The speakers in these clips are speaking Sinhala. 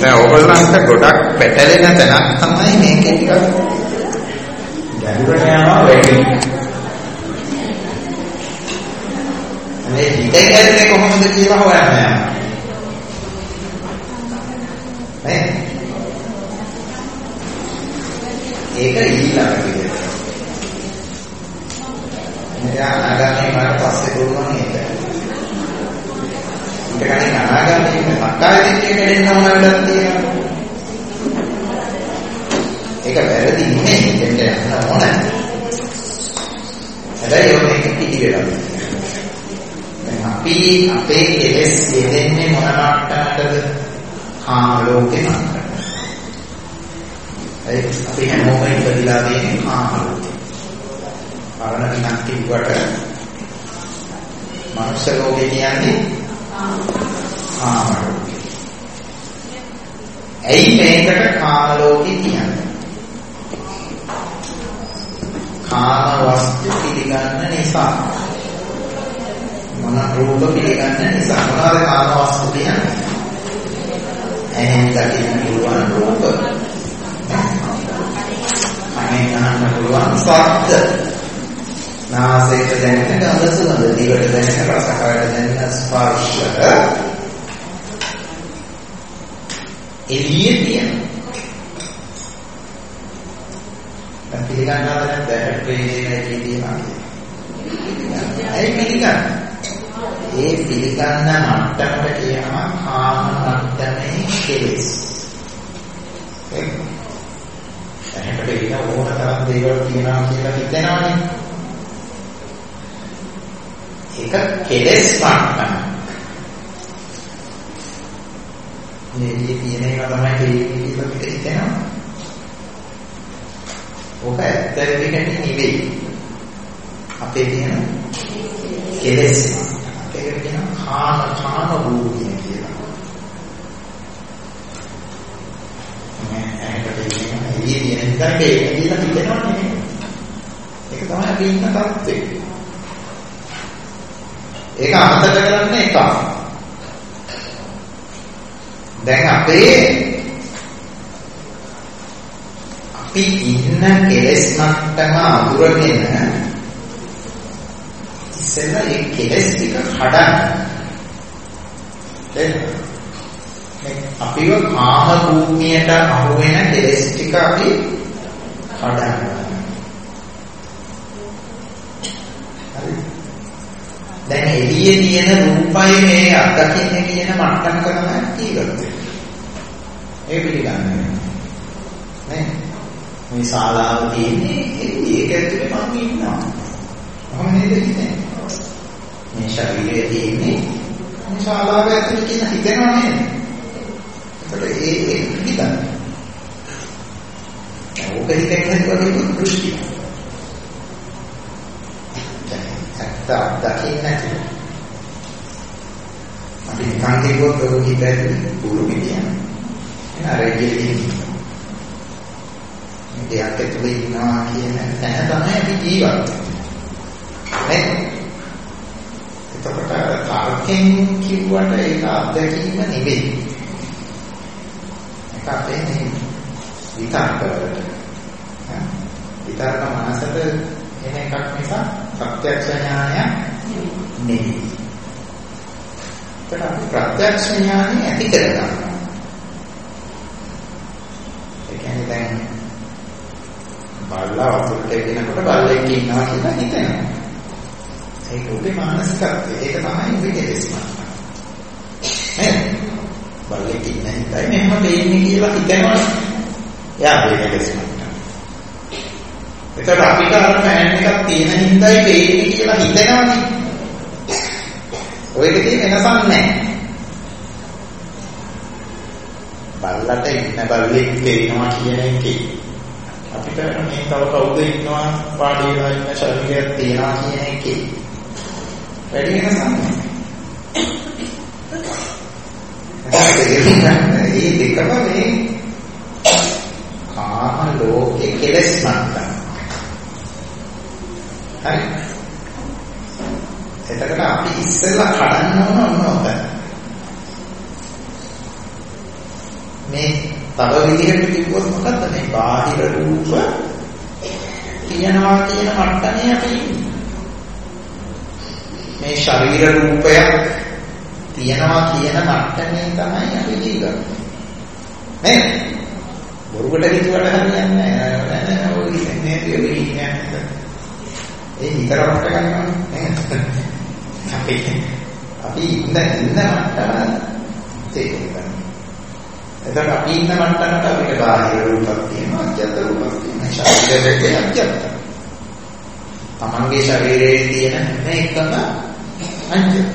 දැන් ඕගොල්ලන්ට ගොඩක් පැටලෙන තැනක් තමයි මේකේ ටිකක් ගැඹුරට යනවා වැඩි. මේ හිත ගැන්නේ කොහොමද කියලා හොයන්න යනවා. නේ? ඒක ඊළඟ විදියට. මෙයා අනාගතේ මාට පස්සේ දුන්නා නේද? ඊට කලින් අනාගතේ මක්කාවේ දිත්තේ කැඩෙන්න ඕන වැඩක් තියෙනවා. ඒක වැරදි නෙමෙයි දෙන්න යන්න ඕන. හැබැයි ඒක පිළිවෙලක්. දැන් අපි අපේ කෙලෙස් දෙන්නේ මොන මට්ටමකටද? කාම ලෝකේ මට්ටමට. ඒ අපි හැමෝම ඉපදිලා තියෙන්නේ කාම ලෝකේ. පරණ විනාක් කිව්වට මනුෂ්‍ය ලෝකේ කියන්නේ කාම ලෝකේ. ඇයි මේකට කාම ලෝකේ කියන්නේ? කාම වස්තු පිළිගන්න නිසා. මොන රූප පිළිගන්න නිසා. මොනවාද කාම වස්තු කියන්නේ? ඇහෙන් දකින්න පුළුවන් රූප. කනෙන් අහන්න පුළුවන් ශබ්ද. නාසයට දැනෙන ගඳ සුවඳ, දිවට දැනෙන රස, කයට දැනෙන ස්පර්ශ. එළියේ තියෙන. දැන් පිළිගන්නවද නැත්නම් ප්‍රේමයේ කියනවා. ඒ පිළිගන්න. ඒ පිළිගන්න මට්ටමට කියනවා කාම මට්ටමේ කෙලෙස්. එහෙනම් පිළිගන්න ඕන තරම් දේවල් කියනවා කියලා හිතනවනේ. ඒක කෙලෙස් මට්ටම. මේ තියෙන එක තමයි කියලා හිතෙනවා. ඕක ඇත්ත දෙයක් නෙවෙයි. අපේ තියෙන කෙලෙස් ඒක කියන කාම භූමිය කියලා. මේ ඇයිකට කියන එළියෙන් ඉඳන්ගේ එළියට හිතෙනවා නෙමෙයි. ඒක තමයි අපි ඉන්න තත්ත්වය. ඒක අමතක කරන්න එක. දැන් අපි ඉන්න කෙලෙස් මට්ටම අඳුරගෙන ඉස්සෙල්ලා ඒ කෙලෙස් ටික හදන්න. දැන් අපිව කාම භූමියට අහු වෙන කෙලෙස් ටික අපි හදන්න. හරි. දැන් එළියේ තියෙන රූපය මේ අත්දකින්න කියන මට්ටම කරනවා කීවද? ඒ පිළිගන්නේ. නේ? මේ ශාලාව තියෙන්නේ ඒක ඇතුලේ මම ඉන්නවා. මම නේද ඉන්නේ. මේ ශරීරයේ තියෙන්නේ මේ ශාලාව ඇතුලේ කියන හිතෙනවා නේද? ඒකට ඒ පිළිගන්න. ඕක හිතෙන්නේ වගේ දෘෂ්ටි. දැන් දකින්න නැති. අපි නිකන් කිව්වොත් ඔය හිතේ පුරු පිටියන. එන රෙජිලි දෙයක් ඇතුලේ ඉන්නවා කියන තැන තමයි අපි ජීවත් වෙන්නේ. එතකොට තර්කයෙන් කිව්වට ඒක අත්දැකීම නෙවෙයි. ඒක අපේ විතර්කවලට. විතර්ක මනසට එන එකක් නිසා ප්‍රත්‍යක්ෂ ඥානය නෙවෙයි. ඒකට අපි ප්‍රත්‍යක්ෂ ඥානය ඇති කරගන්නවා. ඒ කියන්නේ දැන් බල්ලා වතුරට එනකොට බල්ලෙක් ඉන්නවා කියලා හිතෙනවා. ඒක උගේ මානසිකත්වය. ඒක තමයි උගේ කෙලෙස් මට්ටම. නේද? බල්ලෙක් ඉන්න හිතයි මෙහෙම දෙන්නේ කියලා හිතනවා. එයා මේ කෙලෙස් මට්ටම. ඒකට අපිට අර ෆෑන් එකක් තියෙන හින්දායි දෙන්නේ කියලා හිතනවනේ. ඔයක තියෙන වෙනසක් නැහැ. බල්ලට ඉන්න බල්ලෙක් දෙනවා කියන එකේ අපිට මේ තව කවුද ඉන්නවා පාඩි වෙලා ඉන්න ශරීරයක් තියනවා කියන එකේ වැඩි වෙනසක් නැහැ. ඒ දෙකම මේ කාම ලෝකේ කෙලෙස් මට්ටම. හරි. එතකොට අපි ඉස්සෙල්ලා කඩන්න ඕන මොනවද? මේ තව විදිහකට කිව්වොත් මොකද්ද මේ බාහිර රූප තියනවා කියන මට්ටමේ අපි ඉන්නේ. මේ ශරීර රූපයක් තියනවා කියන මට්ටමේ තමයි අපි ජීවත් වෙන්නේ. නේද? බොරුකට හිතුවට හරියන්නේ නැහැ. ඔය ඉන්නේ කියන්නේ ඒ විතරකට ගන්නවා නේද? අපි ඉන්න මට්ටම තේරෙන්නේ. එතකොට අපි ඉන්න මට්ටමට අපිට බාහිර රූපක් තියෙනවා, අජ්ජත් රූපක් තියෙනවා. ශරීරයේ අජ්ජත්. තමන්ගේ ශරීරයේ තියෙන හැම එකම අජ්ජත්.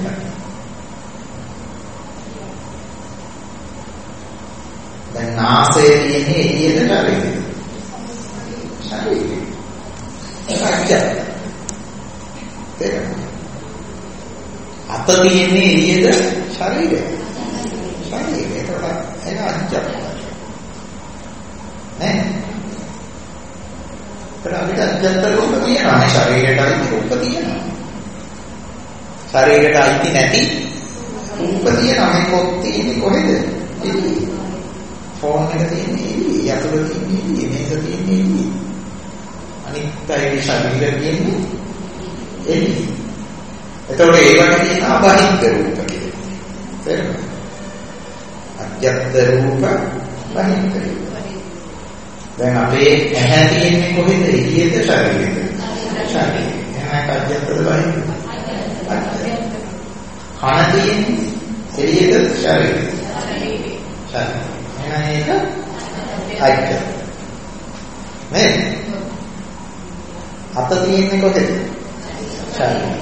දැන් නාසයේ තියෙන එළියට ශරීරය. ශරීරය. ඒක අජ්ජත්. අත තියෙන්නේ එළියද ශරීරය. ශරීරය. ඒක අජ්ජත්. නේ? අපිට අජ්ජත් රූප තියෙනවා. ශරීරයට අයිති රූප තියෙනවා. ශරීරයට අයිති නැති රූප තියෙනවා. මේ පොත් තියෙන්නේ කොහෙද? එළියේ. ෆෝන් එක තියෙන්නේ එළියේ. යතුරු තියෙන්නේ එළියේ. මේක තියෙන්නේ එළියේ. අනිත් අයගේ ශරීරය තියෙන්නේ එළියේ. එතකොට ඒවට කියනවා බහිද්ධ රූප කියලා. තේරුණාද? අජ්ජත් රූප බහිද්ධ රූප. දැන් අපේ ඇහැ තියෙන්නේ කොහෙද? එළියේද ශරීරයේද? ශරීරයේ. එහෙනම් අජ්ජත්ද බහිද්ධ? අජ්ජත්. කන තියෙන්නේ එළියේද ශරීරයේද? ශරීරයේ. එහෙනම් ඒක අජ්ජත්. නේද? අත තියෙන්නේ කොහෙද? ශරීරයේ.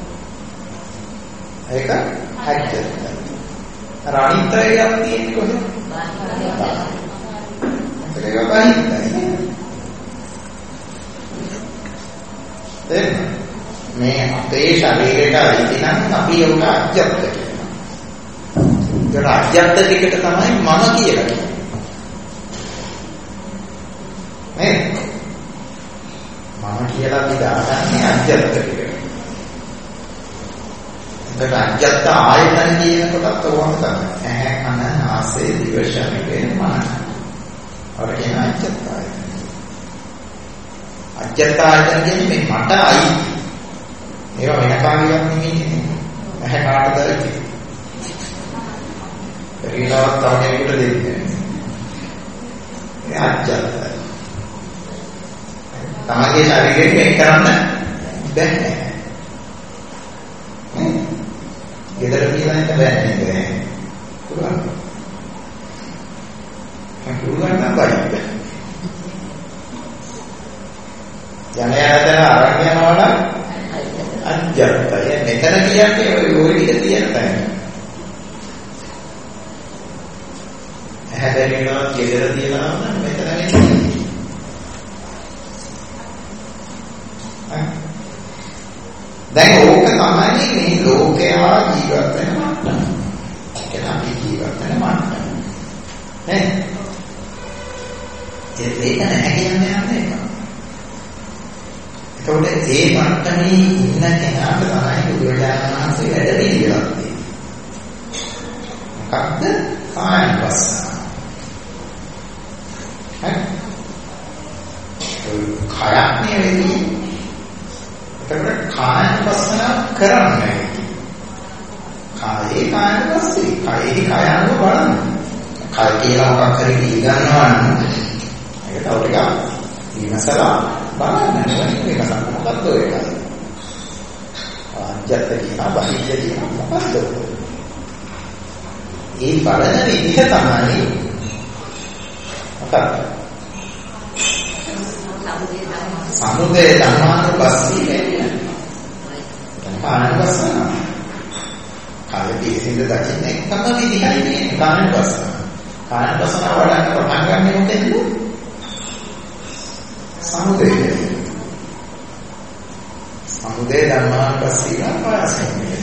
ඒක අජ්ජත්. රාණිත්‍රයක් තියෙන්නේ කොහෙද? ඒක බහිද්දයි. දැන් මේ අපේ ශරීරයට අයිති නම් අපි උට අජ්ජත් කියනවා. ඒ අජ්ජත් ටිකට තමයි මම කියලා කියන්නේ. නේද? මම කියලා අපි දාගන්නේ අජ්ජත් ටිකට. ඒක අජ්ජත් ආයතන කියනකොටත් ඕවම තමයි. ඇහැ කන නාසය දිව ශරීරය මනස. අර කියන අජ්ජත් ආයතන. අජ්ජත් ආයතන කියන්නේ මේ මට අයිති. මේවා වෙන කාරියක් නෙමෙයි. ඇහැ කාටද අයිති? පරිලාවක් තාගෙකට දෙන්නේ. ඒ අජ්ජත්. තමගේ ශරීරයෙන් මේක කරන්න බැහැ. ගෙදර කියලා හිට බෑ නේද? පුළුවන්. පුළුවන් නම් බයි. යනයතන අරන් යනවා නම් අජ්ජත්ය. මෙතන කියන්නේ ඔය විදිහට තියෙන තැන. ඇහැ දැනෙනවා ගෙදර තියනවා නම් මෙතන නෙමෙයි. දැන් ඕක තමයි මේ ලෝකයා ජීවත් වෙන මට්ටම. ඒක අපි ජීවත් වෙන මට්ටම. නේ? ඒක නැහැ කියන්නේ නැහැ. ඒකෝට ඒ මට්ටමේ ඉන්න කෙනාට තමයි බුදුරජාණන් වහන්සේ වැඩ පිළිවෙලක් තියෙන්නේ. මොකක්ද? කායවස්සන. හරි? කායක් නෙවෙයි. ඒකට කායවස්සන කරන්නේ. කායේ කායවස්සී. කායේ කායව බලන්න. කාය කියලා මොකක් හරි ගන්නවා නම් ඒක තව ටිකක් විමසලා බලන්න මේක මොකක්ද ඒක? අජ්ජත් කියනවා බහිද්ද කියනවා මොකක්ද? ඒ බලන විදිහ තමයි මොකක්ද? සමුදය ධර්මානුපස්සී කියන්නේ. කායවස්සන. කායේ පිළිසින්ද දකින්න එකම විදිහයි මේ කායවස්සන. කායවස්සන වඩන්න පටන් ගන්න මොකෙන්ද? සමුදය. සමුදය ධර්මානුපස්සී පාරසන්නේ.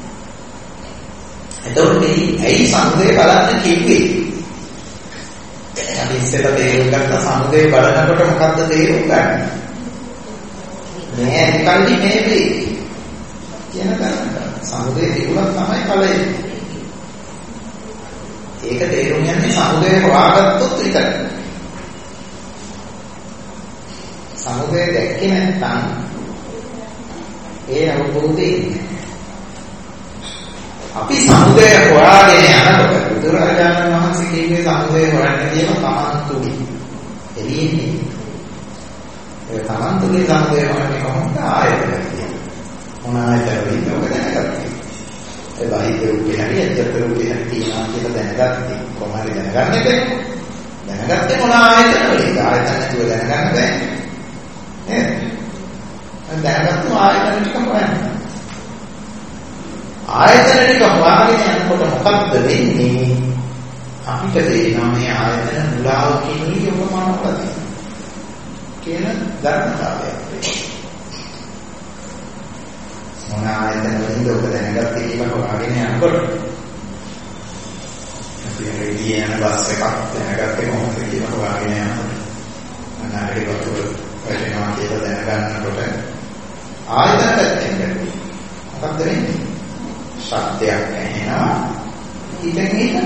එතකොට ඇයි සමුදය බලන්න කිව්වේ? අපි ඉස්සෙල්ලා තේරුම් ගත්ත සමුදය බලනකොට මොකද්ද තේරුම් ගන්න? මේ එකල්ලි මේ වේ. කියන කරන්නේ. සමුදය තිබුණා තමයි ඵලය. ඒක තේරුම් යන්නේ සමුදය හොයාගත්තොත් විතරයි. සමුදය දැක්කේ නැත්නම් ඒ අවබෝධය ඉන්නේ. අපි සමුදය හොයාගෙන යනකොට බුදුරජාණන් වහන්සේ කියුවේ සමුදය හොයන්න කියලා තමන් තුලින්. එළියේ ඒ තමන් තුලින් සමුදය හොයන්නේ කොහොමද? ආයතන කියන්නේ. මොන ආයතනවලින්ද ඔබ දැනගත්තේ? ඒ බාහිර රූපේ හරි අජත්තර රූපේ හරි තියනවා කියලා දැනගත්තේ. කොහොමද දැනගන්නේ? දැනගත්තේ මොන ආයතනවලින්ද? ආයතන නැතුව දැනගන්න බෑ. නේද? දැනගත්තු ආයතන ටික හොයන්න. ආයතන ටික හොයාගෙන යනකොට මොකක්ද වෙන්නේ? අපිට තේරෙනවා මේ ආයතන මුලාවකින් යොමවනවා කියන ධර්මතාවයක්. මොන ආයතන වලින්ද ඔබ දැනගත්තේ කියලා හොයාගෙන යනකොට අපි රේඩිය යන බස් එකක් දැනගත්තේ කොහොමද කියලා හොයාගෙන යනකොට අනාරේ වතුර වැටෙනවා කියලා දැනගන්නකොට ආයතන පැත්තෙන් බැලුවා. මොකක්ද වෙන්නේ? ශබ්දයක් ඇහෙනවා ඉතින් ඒක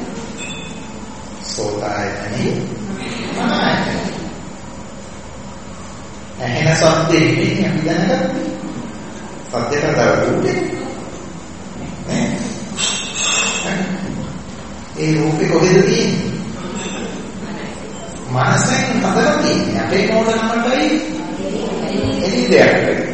සෝතායතනේ මනායතනේ ඇහෙන ශබ්දෙ ඉන්නේ අපි දැනගත්තා. සත්‍යයට දරුවේ නේ ඒ රූපේ කොහෙද තියෙන්නේ? මනසෙන් හදලා තියෙන්නේ. අපේ මොඩනමටයි එළි දෙයක්.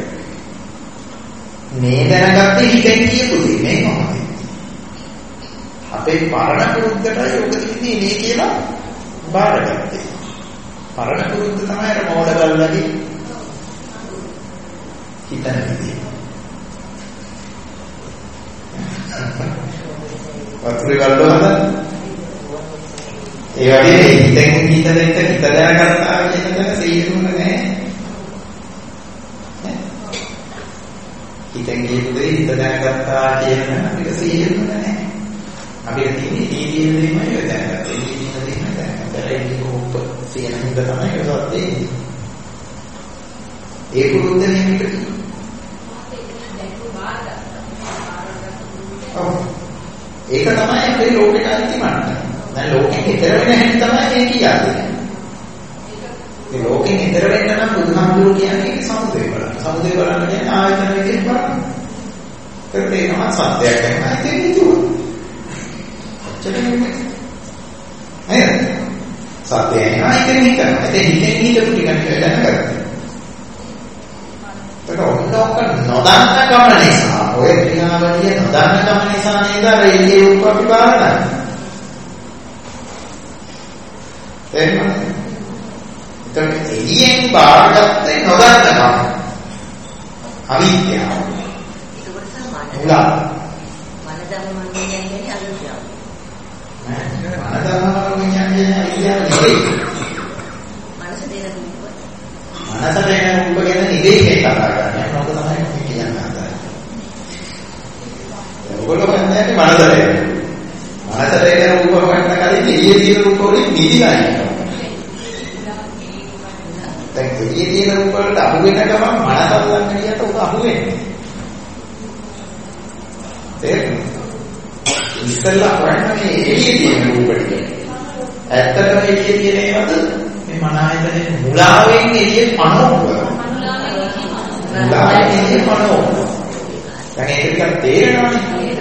මේ දැනගත්තේ හිතෙන් කියපු දේ මේ මොකක්ද? අපේ පරණ පුරුද්දටයි ඔබ තියෙන්නේ මේ කියලා බාරගත්තේ. පරණ පුරුද්ද තමයි අර මොඩගල්ලගේ හිතන විදිය. වතුරේ ගල්වල ඒ වගේ හිතෙන් හිතන එක හිත දැනගත්තා කියන එක තේරුන්නේ නැහැ. හිතෙන් කියපු දේ හිත දැනගත්තා කියන අපිට තේරුන්නේ නැහැ. අපිට තියෙන්නේ දීදී දෙයමයි දැනගත්තේ. දීදී දෙයම දැනගත්තා. ඒක උප සියන හිත තමයි ඒකත් දෙන්නේ. ඒ පුරුද්ද නිමිට ඒක තමයි අපේ ලෝකෙට අයිති මට්ටම. දැන් ලෝකෙන් ඈතර වෙන හැටි තමයි මේ කියන්නේ. ඒ ලෝකෙන් ඈතර වෙන්න නම් බුදුහාමුදුරුවෝ කියන්නේ ඒක සමුදය බලන්න. සමුදය බලන්න කියන්නේ ආයතන විදිහට බලන්න. ඒකට ඒකම සත්‍යයක් නැහැ ඒක නිතුව. අච්චරනේ. නේද? සත්‍යය නෑ ඒක නිකන්. ඒ හිතෙන් හිතපු ටික දැනගත්තා. ඒක ඔන්නෝක නොදන්න කම නිසා ඔය ක්‍රියාවලිය නොදන්න කම නිසා නේද අර ඉන්නේ රූප අපි බලන්නේ. එහෙනම් එළියෙන් බාරගත්තේ නොදන්න කම. අවිද්‍යාව. ඒකට සමානයි. මුලා. මනදම්මන් කියන්නේ අවිද්‍යාව. මනදම්මන් කියන්නේ අවිද්‍යාව නෙවෙයි. මනස දෙන රූප. මනස දෙන රූප ගැන නිදේශේ කතා කරන්නේ. මොකද තමයි කියන්නේ. ඔයගොල්ලෝ කියන්නේ මනස දෙන. මනස දෙන රූප ගන්න කලින් එළියේ තියෙන රූප වලින් නිදිලා ඉන්නවා. දැන් එළියේ තියෙන රූප වලට අහු වෙන ගමන් මනස අල්ලන්න ගියට උක අහු වෙන්නේ. තේරෙනවද? ඉස්සෙල්ලා හොයන්නේ එළියේ තියෙන රූප ටික. ඇත්තටම එළියේ තියෙන ඒවාද මේ මන ආයතනේ මුලාවෙන් එළියේ පනවනවා. මුලාවෙන් එළියේ පනවනවා. දැන් ඒක ටිකක් තේරෙනවනේ.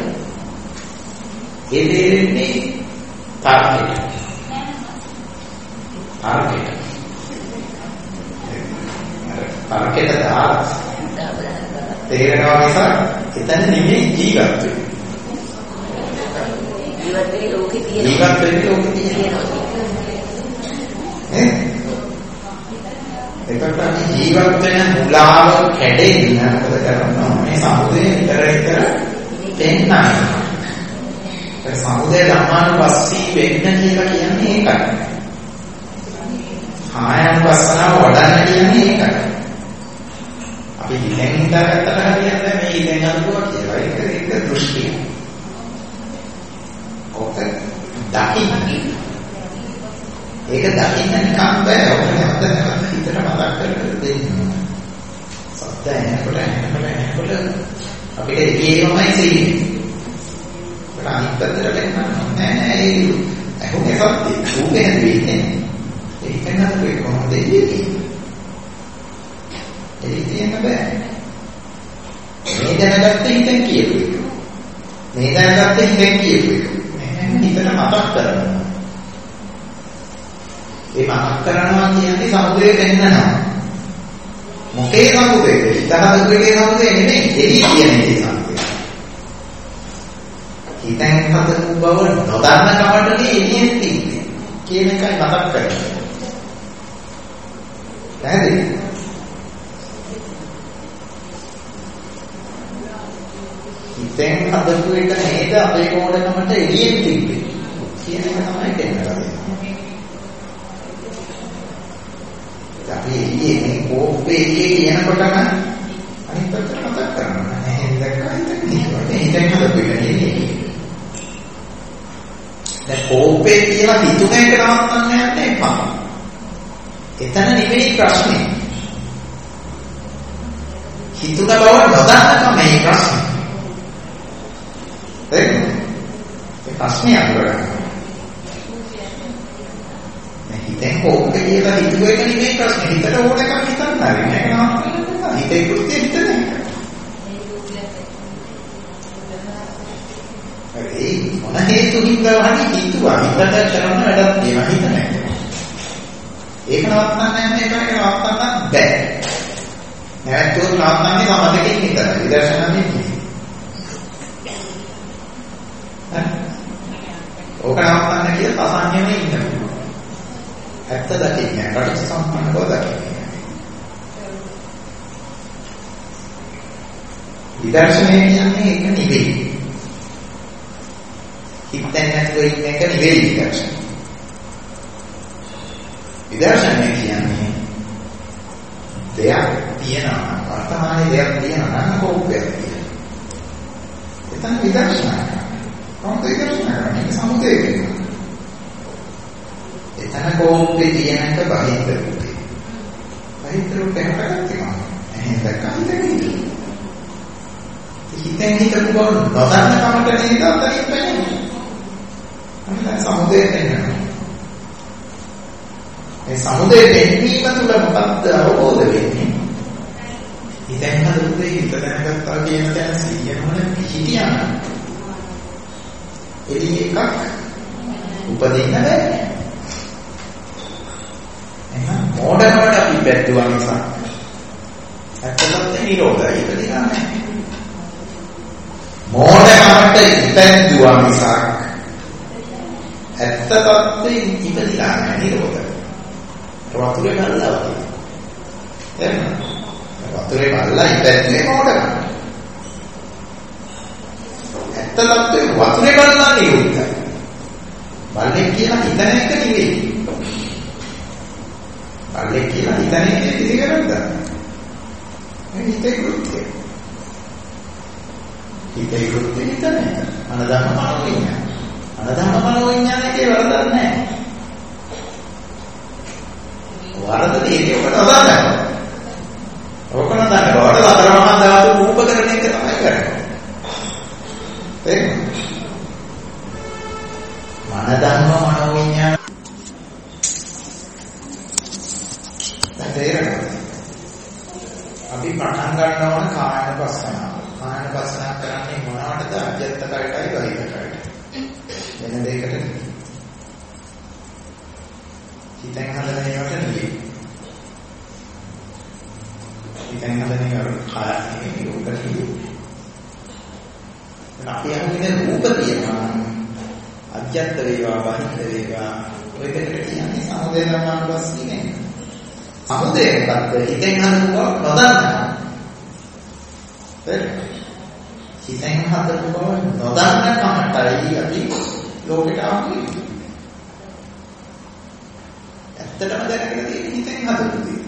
ඒ තේරෙන්නේ තාර්කික. තාර්කික දාලා තේරෙනවා නිසා එතන නෙමෙයි ජීවත් වෙන්නේ. ජීවත් වෙන්නේ ලෝකේ තියෙන. ජීවත් වෙන්නේ ලෝකේ තියෙනවා. එතකොට අපි ජීවත් වෙන මුලාව කැඩෙන්න මොකද කරන්නේ? මේ සමුදේ විතර දෙන්නයි. ඒ සමුදේ ධර්මානුපස්සී වෙන්න කියලා කියන්නේ ඒකයි. ආයනුපස්සනාව වඩන්න කියන්නේ ඒකයි. අපි හිතෙන් හිතාගත්තට හරියන්නේ මේ හිතෙන් අනුවා කියලා. ඒක දෘෂ්ටිය. ඔක දකින්න. ඒක දකින්න නිකන් බෑ. ඔක නැවත හිතට මතක් කරගෙන දෙන්න. සත්‍යය එනකොට අපිට ඒකමයි තියෙන්නේ. අනිත් පැත්තට වෙන්නවා. නෑ ඒ හුනේ සත්‍ය. ඌගේ හැදෙන්නේ. ඒක නේද කොහොමද එන්නේ? ඒක තියෙන්න බෑ. මේ දැනගත්ත හිතෙන් කියපු එක. මේ දැනගත්ත හිතෙන් කියපු එක. හිතට මතක් කරනවා. ඒ මතක් කරනවා කියන්නේ සමුදේ වෙන්නනවා. මොකේ සමුදේ? හිතහදුවේ සමුදේ නෙමෙයි. එළි කියන්නේ සමුදේ. හිතෙන් හදපු බව නොදන්න කමටනේ එළියෙන් තින්නේ. කියන එකයි මතක් කරන්නේ. පැහැදිලි? හිතෙන් හදපු එක නේද අපේ මොඩකමට එළියෙන් තිබ්බේ. කියන එක තමයි දෙන්නේ. අපි එළියේ කෝපේ කියනකොටම අනිත් පැත්තට මතක් කරනවා. එහෙනම් දැක්කම හිතෙන් හදපු එක නෙමෙයි. දැන් කෝපේ කියලා හිතුන එක නවත්තන්න යන්න එපා. එතන නෙමෙයි ප්‍රශ්නේ. හිතුන බව නොදන්නකම මේ ප්‍රශ්නේ. ඒ ප්‍රශ්නේ අහුරගන්න. හිතෙන් කෝපේ කියලා හිතුව එක නෙමෙයි ප්‍රශ්නේ. හිතට ඕන එකක් හිතන්න හරි මේක නවත්තන්න. හිතේ කෘත්‍ය හිතන එක. ඒ මොන හේතුකින්ද වහන්නේ හිතුවා. හිතට කරන වැඩක් තියෙනවා හිත නැහැ. ඒක නවත්තන්න යන්නේ ඒක නවත්තන්න බෑ. නැවතුත් නවත්තන්නේ සමතකින් විතරයි. විදර්ශනාවෙන් නෙමෙයි. ඕක නවත්තන්න කියලා අසංයමයෙන් ඉන්නවා. ඇත්ත දකින්නේ රටක සම්පන්න බව දකින්නේ. විදර්ශනය කියන්නේ ඒක නෙවෙයි. හිතෙන් නැතුව ඉන්න එක නෙවෙයි විදර්ශනය. විදර්ශනය කියන්නේ දෙයක් තියෙනවා. වර්තමානයේ දෙයක් තියෙනවා නම් කෝපයක් තියෙනවා. එතන විදර්ශනය. කොහොමද විදර්ශනය කරන්නේ? සමුදේ වෙනවා. එතන කෝපේ තියෙනක බහිද්ද රූපේ. බහිද්ද රූපේ හටගන්නවා. එහෙනම් දැක්කම හිතෙන් හිතපු බව නොදන්න කමට නේද අතරින් වෙන්නේ. අන්න සමුදේ වෙනවා. මේ සමුදේ දෙන්නීම තුළ මොකක්ද අවබෝධ වෙන්නේ? හිතෙන් හදුවේ හිත දැනගත්තා කියන තැන සියයමන පිහිටියන. එළි එකක් උපදින්න බැහැ. එහෙනම් මොඩකට අපි බැද්දුවා නිසා ඇත්තටම නිරෝධය ඉපදිනා නැහැ. මොඩකට ඉපැද්දුවා නිසා ඇත්ත තත්ත්වෙ ඉපදිනා නැහැ නිරෝධය. වතුරේ බලලා වගේ. එහෙනම් වතුරේ බලලා ඉපැද්දුවේ මොඩකට. ඇත්ත තත්ත්වෙ වතුරේ බලලා නිරෝධය. බල්ලෙක් කියලා හිතන එක නෙවෙයි. බල්ලෙක් කියලා හිතන එක පිළිගන්නද? මේ හිතේ කෘත්‍ය. හිතේ කෘත්‍ය හිතන එක. අනදම මනෝවිඤ්ඤාණය. අනදම මනෝවිඤ්ඤාණයේ වරදක් නැහැ. වරද තියෙන්නේ ඔකට අදාළයි. ඔකට අදාළයි. ඔකට අතර මහා ධාතු රූප කරන එක තමයි කරන්නේ. තේරෙනවද? මනදම්ම මනෝවිඤ්ඤාණය අපි පටන් ගන්න ඕන කායන පස්සනාව. කායන පස්සනාව කරන්නේ මොනවටද? අජත්තකයටයි බහිතකයටයි. වෙන දෙයකට හිතෙන් හදන ඒවාට නෙවෙයි. හිතෙන් හදන ඒවා කායනේ රූපකී. අපි අහන්නේ රූප තියෙනවා. අජත්ත වේවා බහිත වේවා ඔය දෙකට කියන්නේ සමුදය ධර්මානුපස්සී නේ. සමුදය මොකක්ද? හිතෙන් හදපුවා නොදන්නවා. හිතෙන් හදපුවා නොදන්න කමටයි අපි ලෝකෙට ආවේ. ඇත්තටම දැනගෙන තියෙන හිතෙන් හදපු දේ.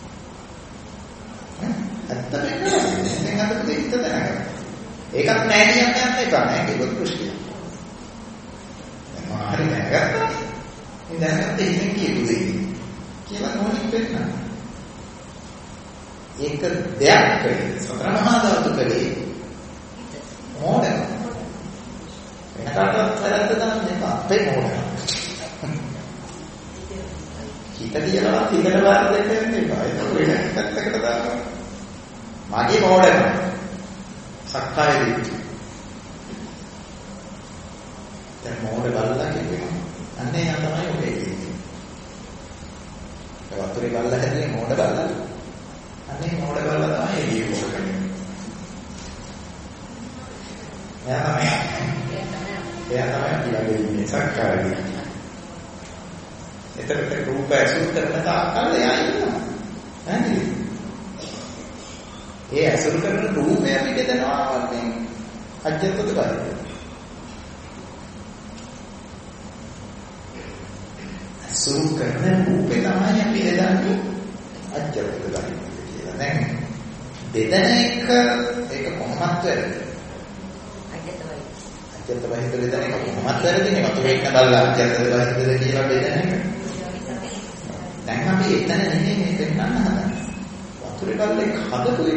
ඇත්තම ඒක හිතෙන් හදපු දේ හිත දැනගන්න. ඒකත් නෑ කියන්නේ යන්න එපා. නෑ ඒක දෘෂ්ටිය. දැන් හරි දැනගත්තා. මේ දැනගත්ත හිතෙන් කියපු දේ කියලා මොනික් වෙන්න. ඒක දෙයක් කරේ සතර මහා ධාතු කරේ මොඩ වෙන අපේ මොඩ. හිත කියලා හිතට බාර දෙන්න එපා. ඒක වෙන පැත්තකට දානවා. මගේ මොඩම. සක්කාය දිට්ඨිය. දැන් මොඩ බලලා කියනවා. අන්නේ යා තමයි ඔබේ කියන්නේ. ඒ වතුරේ බලලා හැදෙන්නේ මොඩ බලලා. අනේ මොඩ බලලා තමයි එළිය මොකද. එයා තමයි කියලා දෙන්නේ සක්කාය දිට්ඨිය. එතකොට රූප ඇසුරු කරන තාක්කල් එයා ඉන්නවා. නේද? ඒ ඇසුරු කරන රූපය පිටදනවා මේ අජත්තද බලයි. ඇසුරු කරන රූපේ තමයි අපි එදන්නේ අජත්තද බලයි කියලා. දැන් බෙදන එක ඒක කොහොමද වෙන්නේ? අජත්ත බහිත බෙදන එක කොහොමද වැරදිනේ? වතුර එක බලලා අජත්තද බහිතද කියලා බෙදන එක. දැන් අපි එතන නෙමෙයි මේ දෙන්නන්න හදන්නේ. වතුරේ බලලා එක හදපු එක.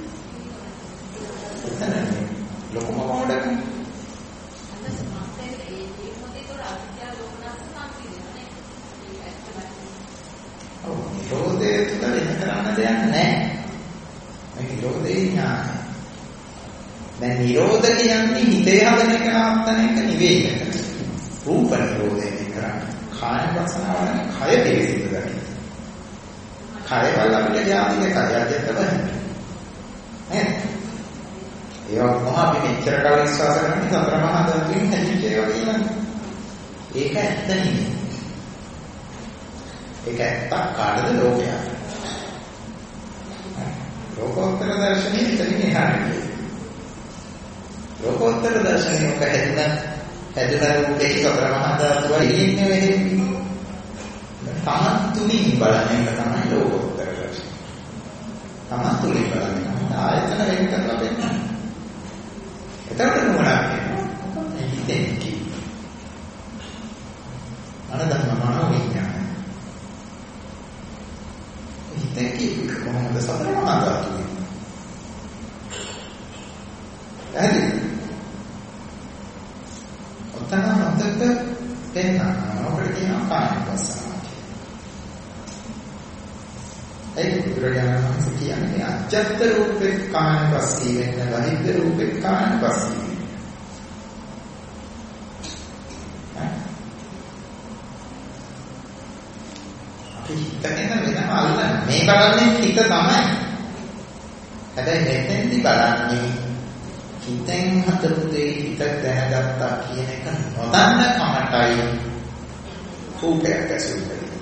එතන ලොකුම මොඩක. ඔව් නිරෝධය තුළ වෙන කරන්න දෙයක් නැහැ. මේ නිරෝධේ ඥානයි. දැන් නිරෝධ කියන්නේ හිතේ හදන එක නවත්තන එක නෙවෙයි. රූප නිරෝධයෙන් කරන්නේ. කාය වසනාවන කය පිළිසිඳ ගන්න. කය වල අපිට ඥානික කයයත් තමයි. නේද? ඒක කොහොම අපි මෙච්චර කාල විශ්වාස කරන්නේ සතර මහා ධාතුන් හැදිච්ච ඒවා කියලානේ. ඒක ඇත්ත නෙමෙයි. ඒක ඇත්තක් කාටද ලෝකයක්. ලෝකෝත්තර දර්ශනයේ ඉතින් එහාට. ලෝකෝත්තර දර්ශනයේ ඔක හැදෙන රූපේ සතර මහා ධාතුව ඉන්නේ වෙන්නේ. තමන් තුලින් බලන එක තමයි ලෝකෝත්තර දර්ශනය. තමන් තුලින් බලන ආයතන වෙන කරලා දෙන්න. එතකොට මොනවද කියන්නේ? හිතෙන් කි. අනදන්න මනෝ විඥානය. හිතෙන් කි කොහොමද සතර මහා ධාතුව? හරි. ඔතන මතක දෙන්න. ඔකට කියනවා කායවසනාව. ඒක බුදුරජාණන් වහන්සේ කියන්නේ අජත්ත රූපේ කායවසී වෙන බහිද්ද රූපේ කායවසී. අපි හිතගෙන වෙනම අල්ලන්නේ. මේ බලන්නේ හිත තමයි. හැබැයි මෙතෙන්දි බලන්නේ හිතෙන් හදපු දේ හිත දැනගත්තා කියන එක නොදන්න කමටයි රූපයක් ඇසුරු කරන්නේ.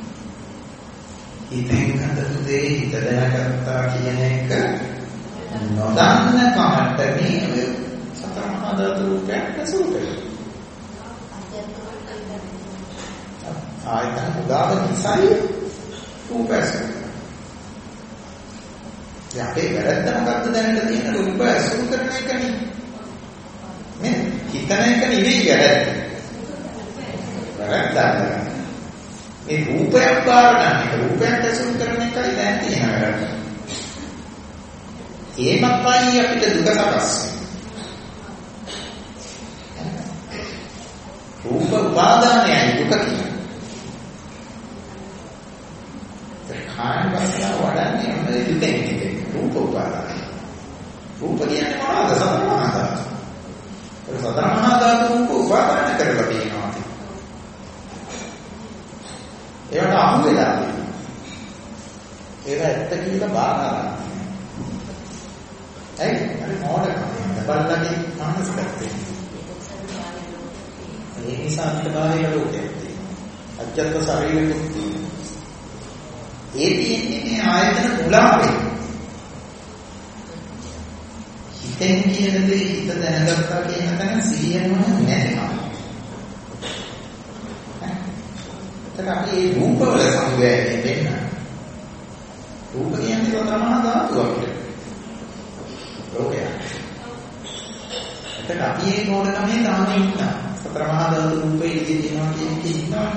හිතෙන් හදපු දේ හිත දැනගත්තා කියන එක නොදන්න කමට මේ සතර මහා ධාතු රූපයක් ඇසුරු කරන්නේ. ආයතන උදාව නිසායි රූප ඇසුරු කරන්නේ. අපේ වැරද්ද මොකක්ද දැනට තියෙන රූප ඇසුරු කරන එකනේ. මේ හිතන එක නෙවෙයි වැරද්ද. වැරද්ද. මේ රූපයක් පාරණන්නේ රූපයක් ඇසුරු කරන එකයි දැන් තියෙන වැරද්ද. ඒකමයි අපිට දුක සකස් වෙන්නේ. රූප උපාදානයයි දුක කියන්නේ. කාය වස්තුව වඩන්නේ මොනවද දෙන්නේ? රූප උපාදානයි. රූප කියන්නේ මොනවද? සතර මහා ධාතු. ඒ සතර මහා ධාතු රූප උපාදාන කරලා තියෙනවා. ඒවට අහු වෙලා තියෙනවා. ඒක ඇත්ත කියලා බාරගන්න. ඇයි? අර මොඩකම. බලන්නගේ මානසිකත්වය. ඒ නිසා අන්තභාවය ලෝකයක් තියෙනවා. අජත්ත ශරීරෙකුත් තියෙනවා. ඒ තියෙන්නේ මේ ආයතන මුලාවේ. හිතෙන් කියන දේ හිත දැනගත්තා කියන තැන සිහියම නැතිනම්. එතන අපි මේ රූපවල සංවේගය දෙන්න. රූප කියන්නේ සතර මහා ධාතු අපිට. ලෝකයක්. එතන අපි මේ නෝඩකමේ තාම ඉන්නවා. සතර මහා ධාතු රූපේ ඉඳී තියෙනවා කියන එක ඉන්නවා.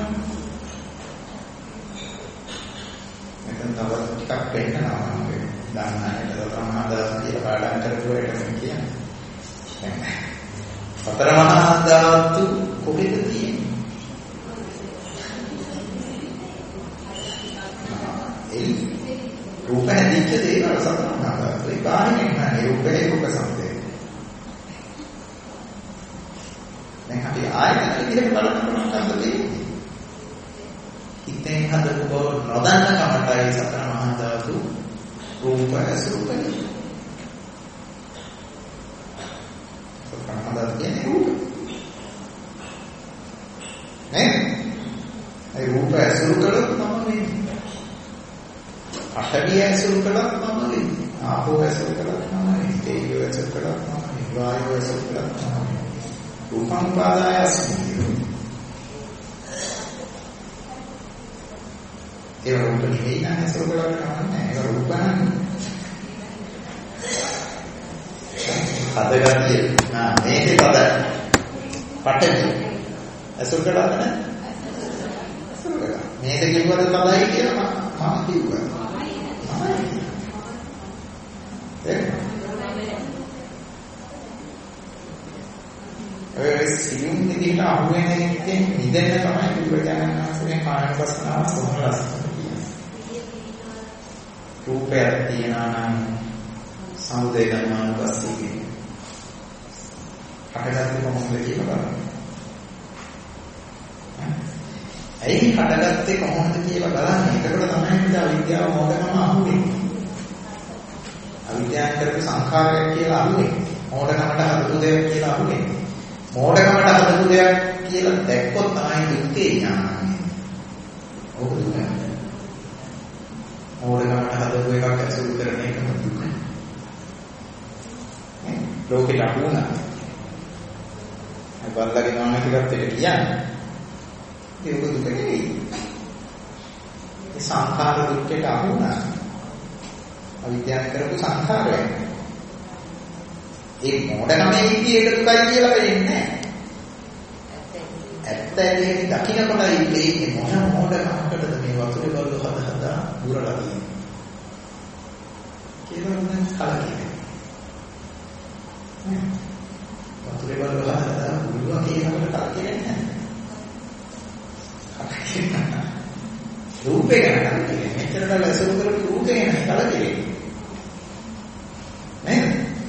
තව ටිකක් වෙන්නවා මම දාන්නට සතර මහා ධාතු කියලා පාඩම් කරපුවට මම කියන්නේ. සතර මහා ධාතු කොහෙද තියෙන්නේ? රූප හැදිච්ච දේවල් සතර මහා ධාතු. ඒ බාහිරින් නෑ රූපේ රූප සම්පේ. දැන් අපි ආයතන විදිහට බලනකොට මොකක්ද වෙන්නේ? ඉතින් හදපු බව නොදන්න කමටයි සතර මහා ධාතු රූප අසුරුපනේ. සතර මහා ධාතු කියන්නේ රූප. නේ? ඒ රූප අසුරු කළොත් තමයි වෙන්නේ. අටවිය අසුරු කළොත් තමයි වෙන්නේ. ආපෝ අසුරු කළොත් තමයි වෙන්නේ. තේජෝ අසුරු කළොත් තමයි වෙන්නේ. වායෝ අසුරු කළොත් තමයි වෙන්නේ. රූපං පාදාය අස්මි. ඒ රූප නෙවෙයි නම් අසුරු කළොත් නැහැ. ඒක රූප නම් හදගතිය. මේකේ පද පටවි අසුරු කළොත් නැහැ. අසුරු කළා. මේක කිව්වද පදයි කියලා මම කිව්වා. ඒ සියුම් විදිහට අහුවෙන එකෙන් නිදෙන්න තමයි බුදුරජාණන් වහන්සේ කායනපස්නාව සෝමලස් කියන්නේ. රූපයක් තියනවා නම් සමුදය ධර්මානුපස්සී කියන්නේ. හටගත්තේ කොහොමද කියලා බලන්න. ඇයි හටගත්තේ කොහොමද කියලා බලන්න. ඒකට තමයි මේ අවිද්‍යාව මොඩකම අහුවෙන්නේ. අවිද්‍යාව කරපු සංඛාරයක් කියලා අහුවෙන්නේ. මොඩකමට හදපු දෙයක් කියලා අහුවෙන්නේ. මොඩකමට හදපු දෙයක් කියලා දැක්කොත් තමයි දුක්ඛේ ඥානය. ඕක දුක. මොඩකමට හදපු එකක් ඇසුරු කරන එකම දුක. ලෝකෙට අහුණා. බල්ලගේ නෝන කියලාත් ඒක කියන්නේ. ඒක දුක නෙවෙයි. මේ සංඛාර දුක්ඛයට අහුණා. අවිද්‍යාව කරපු සංඛාරය. ඒ මොඩකමේ ඉන්නේ ඒක දුකයි කියලා වෙන්නේ නැහැ. ඇත්ත ඇලේ දකින්න කොටයි ඉන්නේ මොන මොඩකමකටද මේ වතුරේ බල්ල හදා බුරලා තියෙන්නේ. කියලා නම් කලකිනේ. වතුරේ බල්ල හදා බුරුවා කියනකොට කලකිනේ නැහැ. රූපේ ගැන කලකිනේ. මෙච්චරට ලැසුරු කරපු රූපේ ගැන කලකිනේ. නේද?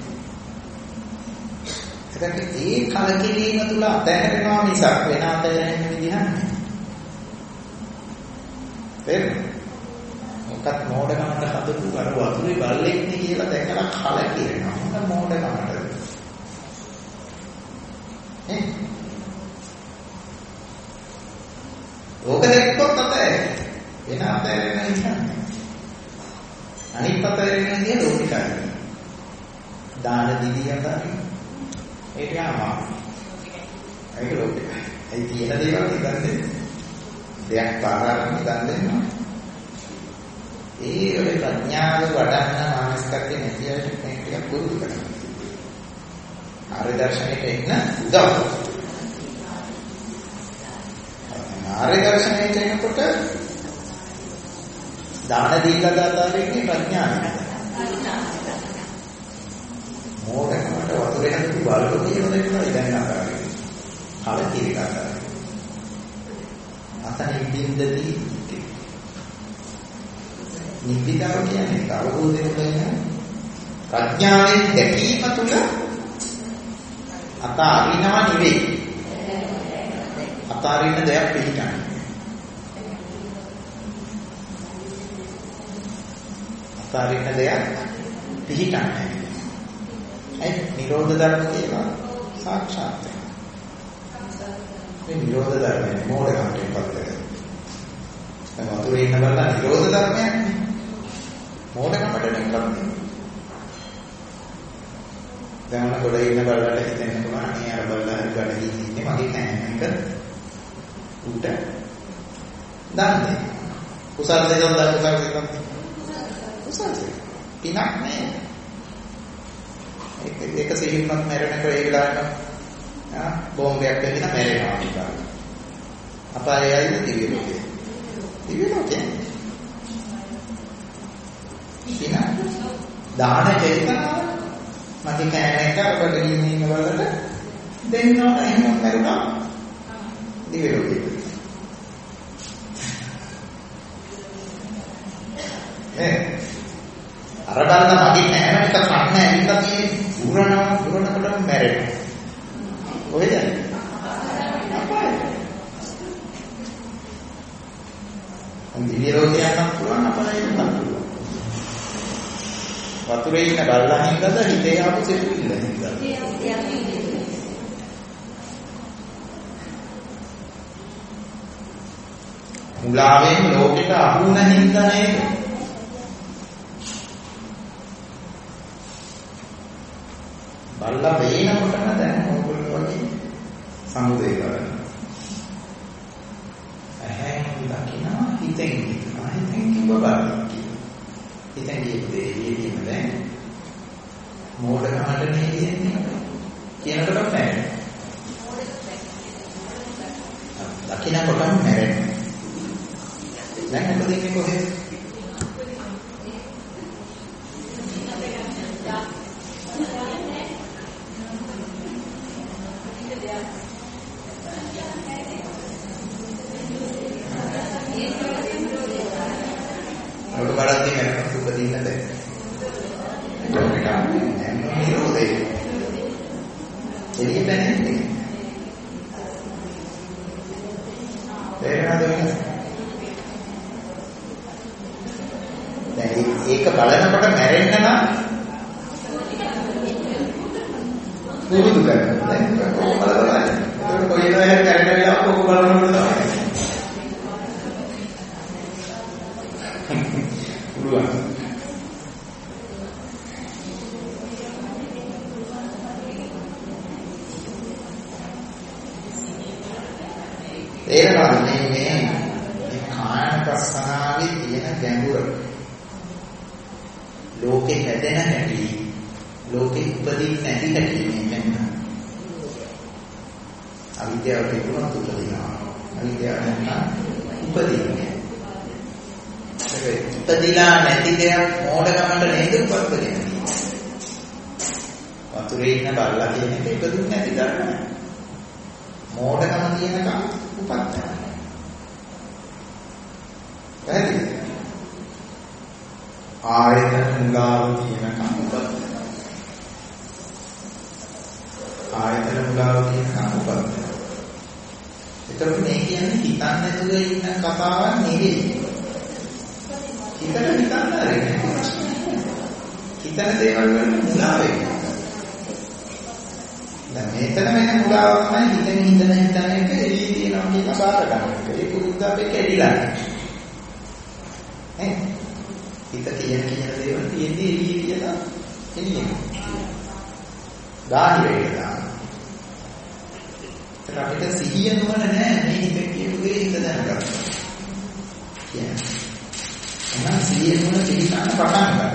ඒකට ඒ කලකිරීම තුල අතහැරෙනවා මිසක් වෙන අතහැරෙන්න විදිහක් නැහැ. තේරෙනවද? මොකක් මොඩකමට හදපු අර වතුරේ බල්ලෙක් නේ කියලා දැකලා කලකිරෙනවා. මොකක් මොඩකමටද? ඕක දැක්කොත් අතහැරෙන්න. වෙන අතහැරෙන්න විදිහක් නැහැ. අනිත් අතහැරෙන්න විදිහ ලෝකිකයි. දාන දිදී අතරින් ඒක යාම. ඒක ලෝකෙයි. ඒ තියෙන දේවල් හිතන්නේ දෙයක් පාරාරණ හිතන්නේ. ඒ වල ප්‍රඥාව වඩන්න මානසිකත්වයේ නැති අයට මේක ටිකක් පුරුදු කරනවා. ආර්ය දර්ශනයට එන්න උදව්. ආර්ය දර්ශනයට එනකොට දාන දීලා දාතාවෙන්නේ ප්‍රඥාවයි. මොකක්ද වතුරේ හදපු බලක තියෙන දෙයක් දැන් අතාරින්න. කලකිරීම අතාරින්න. අතන ඉඳින්දදී නිබ්බිදාව කියන්නේ අවබෝධයෙන් කියන ප්‍රඥාවෙන් දැකීම තුළ අතාරිනවා නෙවෙයි. අතාරින්න දෙයක් පිළිගන්න. අතාරින්න දෙයක් පිළිගන්න. ඒ නිරෝධ ධර්ම කියලා සාක්ෂාත් වෙනවා. මේ නිරෝධ ධර්මයේ මොඩකමට ඉපත්තේ. දැන් වතුරේ ඉන්න බලලා නිරෝධ ධර්මයක් නේ. මොඩකමට නෙමෙයි. දැන් අර ගොඩ ඉන්න බලලා හිතෙන්න පුළුවන් මේ අර බලලා ගඩ ඉන්නේ මගේ කෑමක උඩ. දන්නේ. කුසල් දෙකක් කුසල් පිනක් නෑ. ඒක සිහින්වත් මැරෙනකොට ඒ වෙලාවට බෝම්බයක් වැදිලා මැරෙනවා කියලා. අපායයි දිව්‍ය ලෝකේ. දිව්‍ය ලෝකේ. ඉතින් දාන චේතනාව මගේ කෑමක අපිට ඉන්න වලට දෙන්නවා එහෙම කරුණා දිව්‍ය ලෝකේ. බලන්න මගේ නෑමට කන්න ඇවිල්ලා තියෙන්නේ දුරනකොටම මැරෙනවා. කොහෙද? දිව්‍ය ලෝකයක් නම් පුළුවන් අපලයෙන් නම් පුළුවන්. වතුරේ ඉන්න බල්ලා හින්දාද හිතේ ආපු සිතුවිල්ල හින්දාද? මුලාවෙන් ලෝකෙට අහු වුණ හින්දා නේද? බල්ලා වේනකොටම දැන් ඕගොල්ලෝ වගේ සමුදේ කරනවා. ඇහෙන් දකිනවා හිතෙන් හිතනවා හිතෙන් කිව්ව බලන්න හිතෙන් කියපේ දැන් මෝඩකමට නෙන්නේ කියනකොටම මැරෙනවා. දකින්නකොටම මැරෙනවා. දැන් මොකද ඉන්නේ කොහෙද? ඔබ බලද්දී මම උපදින්න බැහැ. නිරෝධය. එළියට නැන්නේ. තේරෙනවද? දැන් ඒක බලනකොට මැරෙන්න නම් පුරුදු කරන්න. දැන් කොහොමද බලන්නේ? ඒක කොයිද හැර කැරෙන වෙලාවක ඔක බලනකොට තමයි. පුළුවන්. තේරෙනවද මේ කායනපස්සනාවේ තියෙන ගැඹුර? ලෝකේ හැදෙන හැටි, ලෝකේ උපදින්න නැති හැටි මෙන්න. අවිද්‍යාව තිබුණොත් උපදිනවා. අවිද්‍යාව නැත්නම් උපදින්නේ. ඉපදිලා නැති දෙයක් මෝඩකමට නේද උපදින්නේ. වතුරේ ඉන්න බල්ලා කියන එක ඉපදුන්නේ නැති ධර්මයක්. මෝඩකම කියනකම් උපදිනවා. පැහැදිලිද? ආයතන මුලාව කියනකම් උපදිනවා. ආයතන මුලාව කියනකම් උපදිනවා. ඒතකොට මේ කියන්නේ හිතන්නේ නැතුව ඉන්න කතාවක් නෙවෙයි. හිතන හිතන්න ආරෙන්නේ. හිතන දේවල් වල මුලාව වෙනවා. දැන් මෙතන වෙන මුලාව තමයි හිතෙන් හිතන එක එළිය තියෙනවා කියන බාර ගන්න එක. ඒක උද්දාපේ කැඩිලා. ඈ හිත කියන දේවල් තියෙන්නේ එළිය කියලා එළිය. ගාහි වේලා. ඒත් අපිට සිහිය නොවන නෑ මේ හිත කියපු දේ හිත දැනගන්න. කියන්නේ නම් සිහිය නොවන පිළිගන්න පටන් ගන්නවා.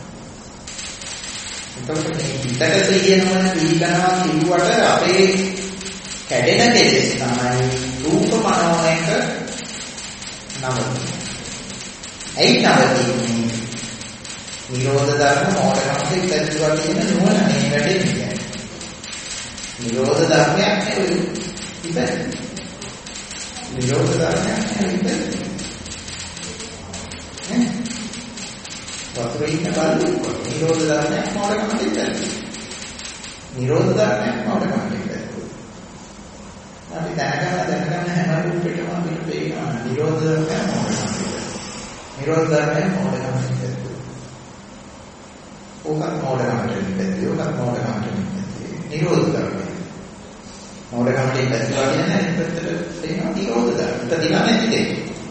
එතකොට මේ හිතට සිහිය නොවන පිළිගනවා කිව්වට අපේ කැඩෙන දෙයක් තමයි රූප මනෝයක නවතින. ඇයි නවතින්නේ? නිරෝධ ධර්ම මොඩකමට ඉස්සෙල්ලා තියෙන නුවණ මේ වැඩෙන්නේ. නිරෝධ ධර්මයක් නෙවෙයි. ඉතින් නිරෝධ ධර්මයක් නෙවෙයි. වතුරේ ඉන්න බලන්න නිරෝධ ධර්මයක් මොඩකමට ඉස්සෙල්ලා. නිරෝධ ධර්මයක් මොඩකමට ඉස්සෙල්ලා. අපි දැනගන්න හැම රූපයකම අපිට පේනවා නිරෝධ ධර්මයක් මොඩකමට. නිරෝධ ධර්මයක් මොඩකමට ඉස්සෙල්ලා. ඕකත් මොඩකමට ඉස්සෙල්ලා. ඕකත් මොඩකමට ඉස්සෙල්ලා. නිරෝධ ධර්මයක්. මොඩකමට ඉස්සෙල්ලා කියන්නේ ඇත්තට තේනවා නිරෝධ ධර්ම. ඉතින් නැති දෙයක්.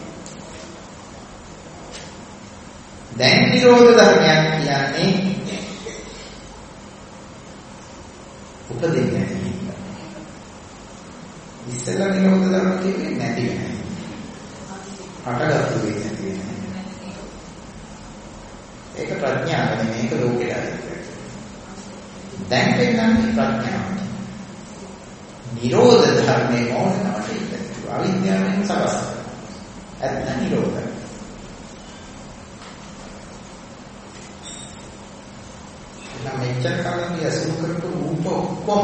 දැන් නිරෝධ ධර්මයක් කියන්නේ උපදින්නේ නැහැ. ඉස්සෙල්ලා නිරෝධ ධර්ම කියන්නේ නැති වෙනවා. හටගත්තු දෙයක් නැති වෙනවා. ඒක ප්‍රඥාව නෙමෙයි මේක ලෝකෙට ඇවිත්. දැන් වෙනන්නේ ප්‍රඥාව. නිරෝධ ධර්මයේ මොනවාට ඉන්නේ? අවිද්‍යාවෙන් සකස්. ඇත්ත නිරෝධය. මෙච්චර කාලෙක ඇසුරු කරපු රූප ඔක්කොම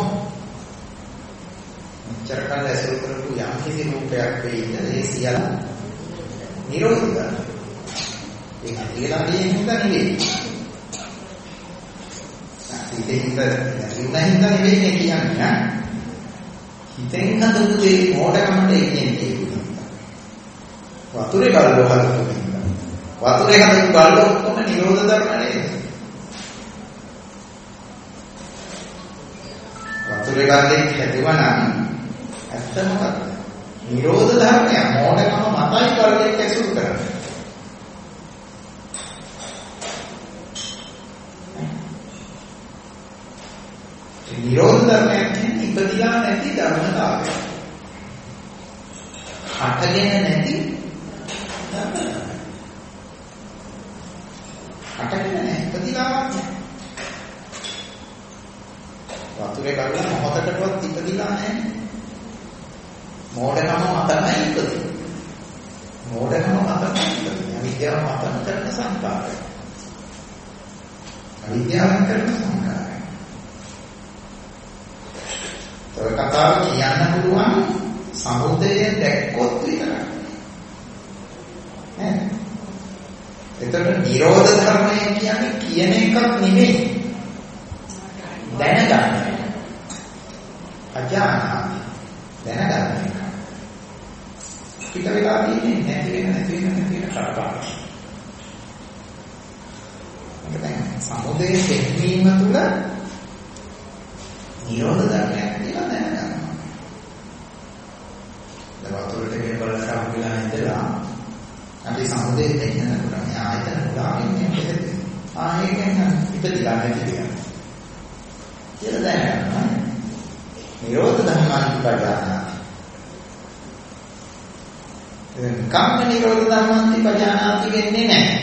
මෙච්චර කාලෙ ඇසුරු කරපු යම් කිසි රූපයක් වෙයිද ඒ සියල්ල නිරෝධ. ඒක කියලා දෙන්නේ නෙවෙයි. හිතෙන්ද නැතිුණා නෙවෙයි මේ කියන්නේ. හිතෙන් හදපු දේ මොඩකමට එන්නේ වතුරේ ගල්ලෝ හදපු දෙයක්. වතුරේ හදපු ගල්ලෝ ඔක්කොම නිරෝධ ධර්ම නේද? වතුරේ ගල්ලේ හැදුවා නම් ඇත්ත මොකක්ද? නිරෝධ ධර්මය මොඩකම මතයි ගල්ලේ ඇසුරු කරන්නේ. නිරෝධ ධර්මයක් කියන්නේ ඉපදිලා නැති ධර්මතාවය. හටගෙන නැති ධර්මතාවය. හටගෙන නැහැ ඉපදිලාවක් නැහැ. වතුරේ ගලන මොහොතකටවත් ඉපදිලා නැහැ. මෝඩකම මතමයි ඉපදින්නේ. මෝඩකම මතමයි ඉපදින්නේ. අවිද්‍යාව මතම කරන සංකාරය. අවිද්‍යාවෙන් කරන සංකාරය. ඔය කතාව කියන්න පුළුවන් සමුදය දැක්කොත් විතරයි. නේද? එතකොට නිරෝධ ධර්මය කියන්නේ කියන එකක් නෙමෙයි. දැනගන්න. අජානනාති. දැනගන්න එක. පිට වෙලා තියෙන්නේ නැති වෙන කරපාන. දැන් සමුදය දෙන්නීම තුළ නිරෝධ ධර්මයක් කියලා දැනගන්නවා. දැන් වතුරට ගෙන බලලා සම්පූර්ණ ඉඳලා අපි සමුදේ දෙන්නකොට මේ ආයතන උදාවෙන්නේ මොකද? ආයෙකෙන් ඉපදිලා නැති දෙයක්. කියලා දැනගන්නවා. නිරෝධ ධර්මාන්ති පජානාති. දැන් කම්ම නිරෝධ ධර්මාන්ති පජානාති වෙන්නේ නැහැ.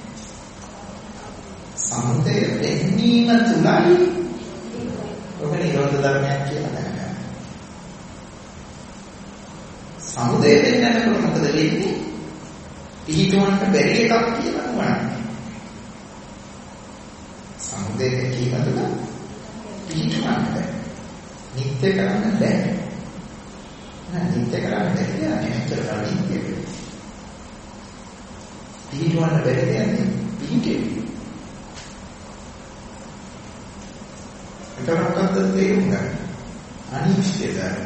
සමුදේ දෙන්නීම තුලයි ඔබ නිරෝධ ධර්මයක් කියලා දැනගන්න. සමුදය දෙන්නකොට මොකද වෙන්නේ? පිහිටවන්න බැරි එකක් කියලා නෝනන්නේ. සමුදය කියන තුන පිහිටවන්න බැහැ. නිත්‍ය කරන්න බැහැ. නෑ නිත්‍ය කරන්න බැහැ නේ කියලා නිත්‍ය. පිහිටවන්න බැරි දෙයක් පිහිටේ. ඒක මොකක්ද තේරුම් ගන්න? අනිත්‍ය ධර්ම.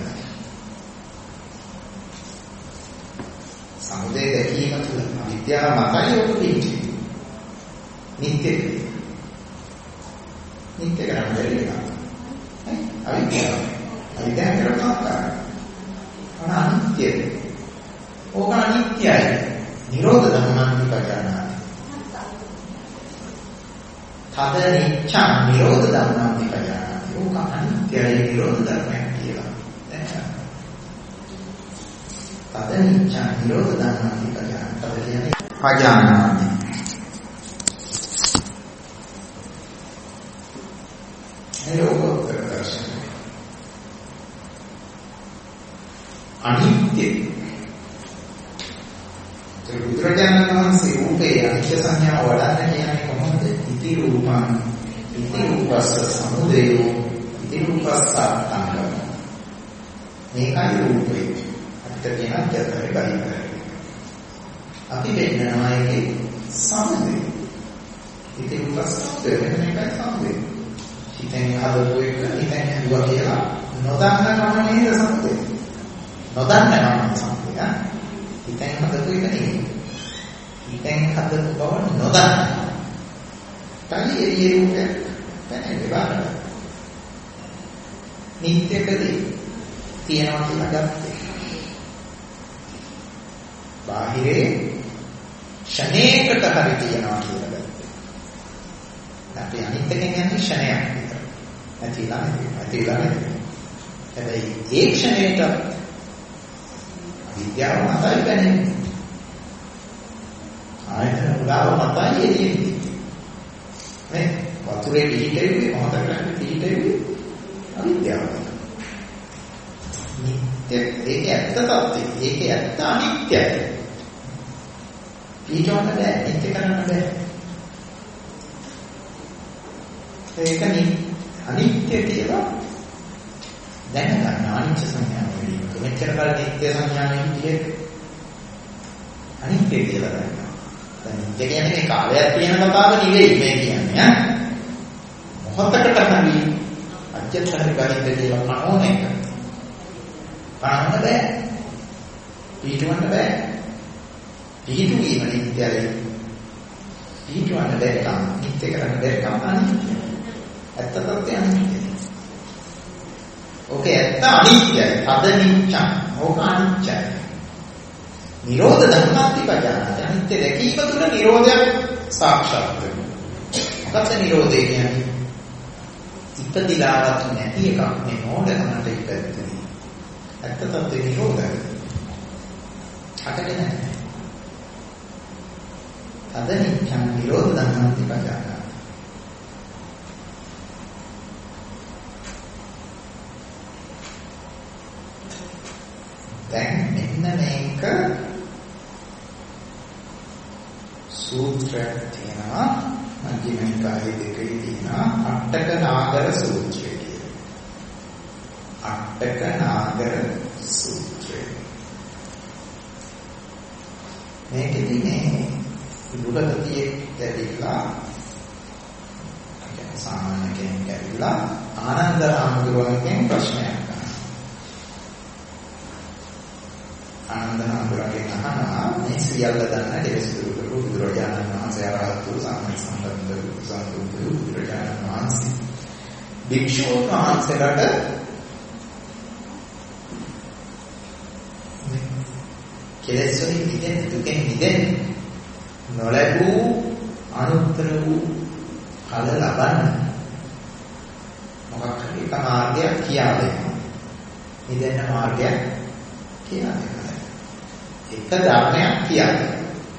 සමුදය දැකීම තුළ අවිද්‍යාව මතයි ඔබ පිළිගන්නේ. නිත්‍ය. නිත්‍ය කරන්න බැරි එකක්. අවිද්‍යාව. අවිද්‍යාව කරනවා. අනිත්‍ය. ඕක අනිත්‍යයි. නිරෝධ ධර්මන්ති පජානාති. තද නිච්ඡං නිරෝධ ධර්මන්ති පජානාති. ඕක අනිත්‍යයි නිරෝධ ධර්මයක් කියලා. තද නිච්ඡං නිරෝධ ධර්මන්ති පජානාති. තද කියන්නේ පජානාති. නිරෝධ දර්ශනය. අනිත්‍ය. බුදුරජාණන් වහන්සේ රූපේ අනිත්‍ය සංඥාව වඩන්න කියන්නේ කොහොමද? ඉති රූපං ඉති රූපස්ස සමුදයෝ ඉති රූපස්ස අංගම. මේකයි රූපේ. අපිට කියන ජතරේ බයි. අපි වෙන්නවා ඒකේ සමුදය. ඉති රූපස්ස දෙවෙනි සමුදය. හිතෙන් හදපු එක හිතෙන් හදුවා කියලා නොදන්න කම නේද සමුදය. නොදන්න කම සමුදය. හිතෙන් හදපු එක නෙවෙයි. හිතෙන් හදපු බව නොදන්න. තනි එළියේ රූපයක් දැනෙන්නේ බලන්න. නිත්‍යකදී තියනවා කියලා ගත්තේ. බාහිරේ ෂණේකට හරි තියනවා කියලා ගත්තේ. අපි අනිත්‍යකෙන් යන්නේ ෂණයක් විතර. නැතිලා නෙවෙයි. හැබැයි ඒ ක්ෂණයට විද්‍යාව මතයි දැනෙන්නේ. ආයතන උදාව මතයි එන්නේ. මේ වතුරේ පිහිටෙන්නේ මොහොතකට පිහිටෙන්නේ අවිද්‍යාව. නිත්‍ය ඒක ඇත්ත තත්ත්වය. ඒක ඇත්ත අනිත්‍යයි. පිහිටවන්න බෑ. නිත්‍ය කරන්න බෑ. ඒක අනිත්‍ය කියලා දැනගන්න අනිත්‍ය සංඥාව වෙලින්. මෙච්චර කල් නිත්‍ය සංඥාවෙන් කියේ අනිත්‍ය කියලා ගන්නවා. දැන් නිත්‍ය කියන්නේ මේ කාලයක් තියෙන කතාව නෙවෙයි මේ කියන්නේ ඈ. මොහොතකට අච්චර හරි ගහින්ද කියලා කනෝන එක. කනන්න බෑ. පිටවන්න බෑ. පිටු වීම නිත්‍යයි. පිටවන්න බැරි නිත්‍ය කරන්න බැරි අනිත්‍යයි. ඇත්ත තත්ත්වය අනිත්‍යයි. ඕකේ ඇත්ත අනිත්‍යයි. අද නිච්චං. ඕක අනිත්‍යයි. නිරෝධ ධම්මාතිපජානති. අනිත්‍ය දැකීම තුළ නිරෝධයක් සාක්ෂාත් වෙනවා. මොකක්ද නිරෝධය කියන්නේ? ඉපදිලාවත් නැති එකක් නේ නෝඩකමට ඉපැත්තේ. ඇත්ත තත්ත්වේ නිරෝධයි. අටගෙන නැහැ. අද නිච්ඡං නිරෝධ ධම්මාතිපජානති. දැන් මෙන්න මේක සූත්‍රයක් තියෙනවා මධ්‍යම නිකායේ දෙකේ තියෙනවා අට්ඨක නාගර සූත්‍රය කියලා. අට්ඨක නාගර සූත්‍රය. මේකෙදි මේ බුදුරජාණන් ඇවිල්ලා සාමාන්‍ය කෙනෙක් ඇවිල්ලා ආනන්ද හාමුදුරුවන්ගෙන් ප්‍රශ්නයක් අහනවා. ආනන්ද හාමුදුරුවන්ගෙන් අහනවා මේ සියල්ල දන්න දෙවිසිදුරු බුදුරජාණන් වහන්සේ ආරහතු සම්බන්ධ සම්බුදු බුදුරජාණන් වහන්සේ භික්ෂුන් වහන්සේලාට කෙලෙස් වලින් මිදෙන්න දුකෙන් මිදෙන්න නොලැබූ අනුත්තර වූ ඵල ලබන්න මොකක් හරි එක මාර්ගයක් කියා දෙනවා. මිදෙන්න මාර්ගයක් කියා දෙනවා. එක ධර්මයක් කියා දෙනවා.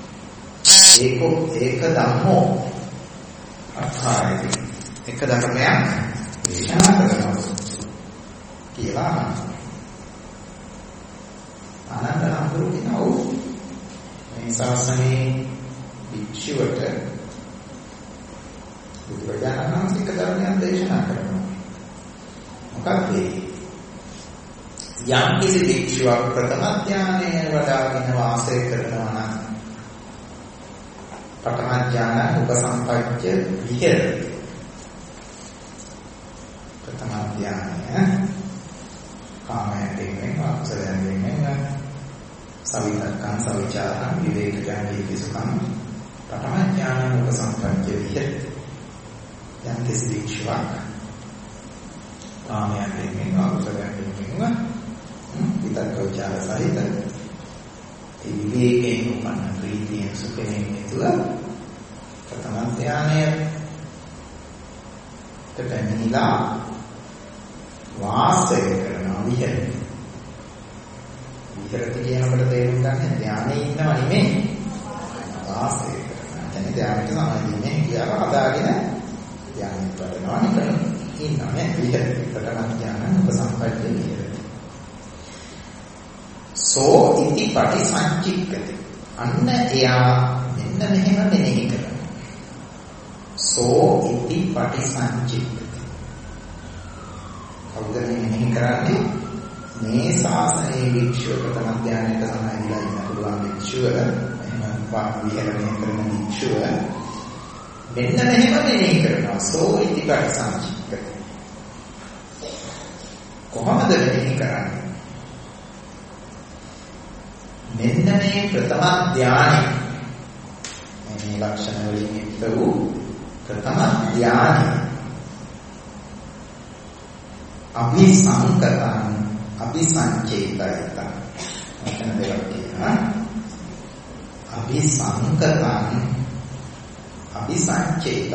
ඒක ධම්මෝ අර්ථයි. එක ධර්මයක් දේශනා කරනවා කියලා ආනන්ද හාමුදුරුවෝ කියනවා මේ ශාසනයේ භික්ෂුවට බුදුරජාණන් වහන්සේ එක ධර්මයක් දේශනා කරනවා. මොකක්ද ඒ? යම් කිසි භික්ෂුවක් ප්‍රථම ඥානය වඩාගෙන වාසය කරනවා නම් පඨම ඥාන උපසම්පච්ච විහෙරති. ප්‍රථම ඥානය කාමයෙන් දෙන්නේ අකුසලයෙන් දෙන්නේ සවිතක්කං සවිචාරං විවේකයන් විසුඛං පඨම ඥාන උපසම්පච්ච විහෙරති. යම් කිසි භික්ෂුවක් කාමයෙන් දෙන්නේ අකුසලයෙන් දෙන්නේ විතක්ක විචාර සහිත ඒ විවේකයෙන් උපන්න ප්‍රීතියෙන් සුඛයෙන් යුතුව ප්‍රථම ධානයට පැමිණිලා වාසය කරනවා විහෙරති. විහෙරති කියනකොට තේරුම් ගන්න ධානයේ ඉන්නව නෙමෙයි වාසය කරනවා. කියන්නේ ධානයට සමාධියනේ කියලා හදාගෙන ධානයට වඩනවා නෙමෙයි ඉන්නවා නේ විහෙරති. ප්‍රථම ධානය උපසම්පච්ච විහෙරති. සෝ ඉති පටිසංචික්කති. අන්න එයා මෙන්න මෙහෙම මෙනෙහි කරනවා. සෝ ඉති පටිසංචික්කති. කවුද මෙනෙහි කරන්නේ? මේ ශාසනයේ භික්ෂුව ප්‍රථම ධානයට සමාදිලා ඉන්න පුළුවන් භික්ෂුව එහෙම විහරණය කරන භික්ෂුව මෙන්න මෙහෙම මෙනෙහි කරනවා. සෝ ඉති පටිසංචික්කති. කොහොමද මෙනෙහි කරන්නේ? මෙන්න මේ ප්‍රථම ධානය මේ ලක්ෂණ වලින් යුක්ත වූ ප්‍රථම ධානය අභිසංකතං අභිසංචේතයත මෙතන දෙයක් තියෙනවා. අභිසංකතං අභිසංචේතයත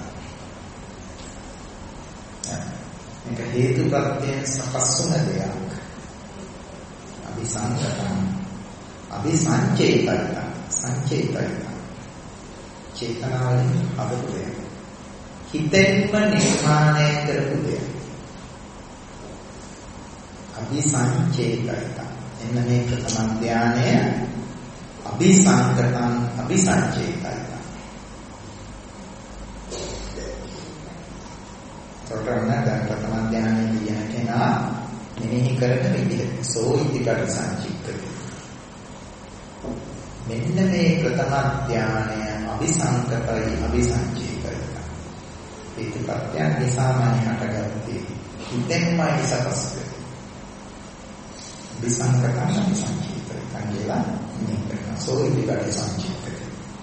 මේක හේතුප්‍රත්‍යයෙන් සකස් වන දෙයක්. අභිසංකතං අභිසංචේතයත සංචේතයත චේතනාවෙන් හදපු දෙයක්. හිතෙන්ම නිර්මාණය කරපු දෙයක්. අභිසංචේතයත. එන්න මේ ප්‍රථම ධානය අභිසංකතං අභිසංචේතයත. සතරණ දැන් ප්‍රථම ධානයේ කියන කෙනා මෙනෙහි කරන විදිහ සෝ ඉතිකට සංචිත්තති. මෙන්න මේ ප්‍රථම ධානය අභිසංකතයි අභිසංචේතයි. ඒකපත්‍යන් නිසාමයි හටගත්තේ හිතෙන්මයි සකස් කරන්නේ. විසංකතන සංකීර්තන කියලා නිකන් සෝයිලිකඩ සංකීර්තන.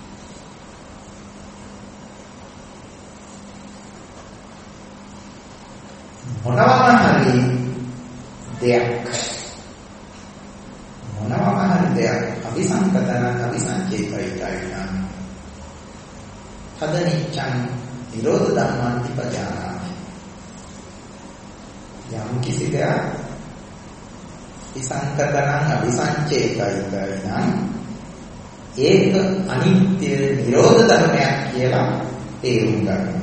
මොනවාම හරි දෙයක් අபிසංකතන අபிසංකේතයි නම් තදනිච්ඡං නිරෝධ ධම්මන්ති පජානාති. යම් කිසි දෙයක් විසංකතන අபிසංකේතයි නම් ඒක අනිත්‍ය නිරෝධ ධර්මයක් කියලා තේරුම් ගන්න.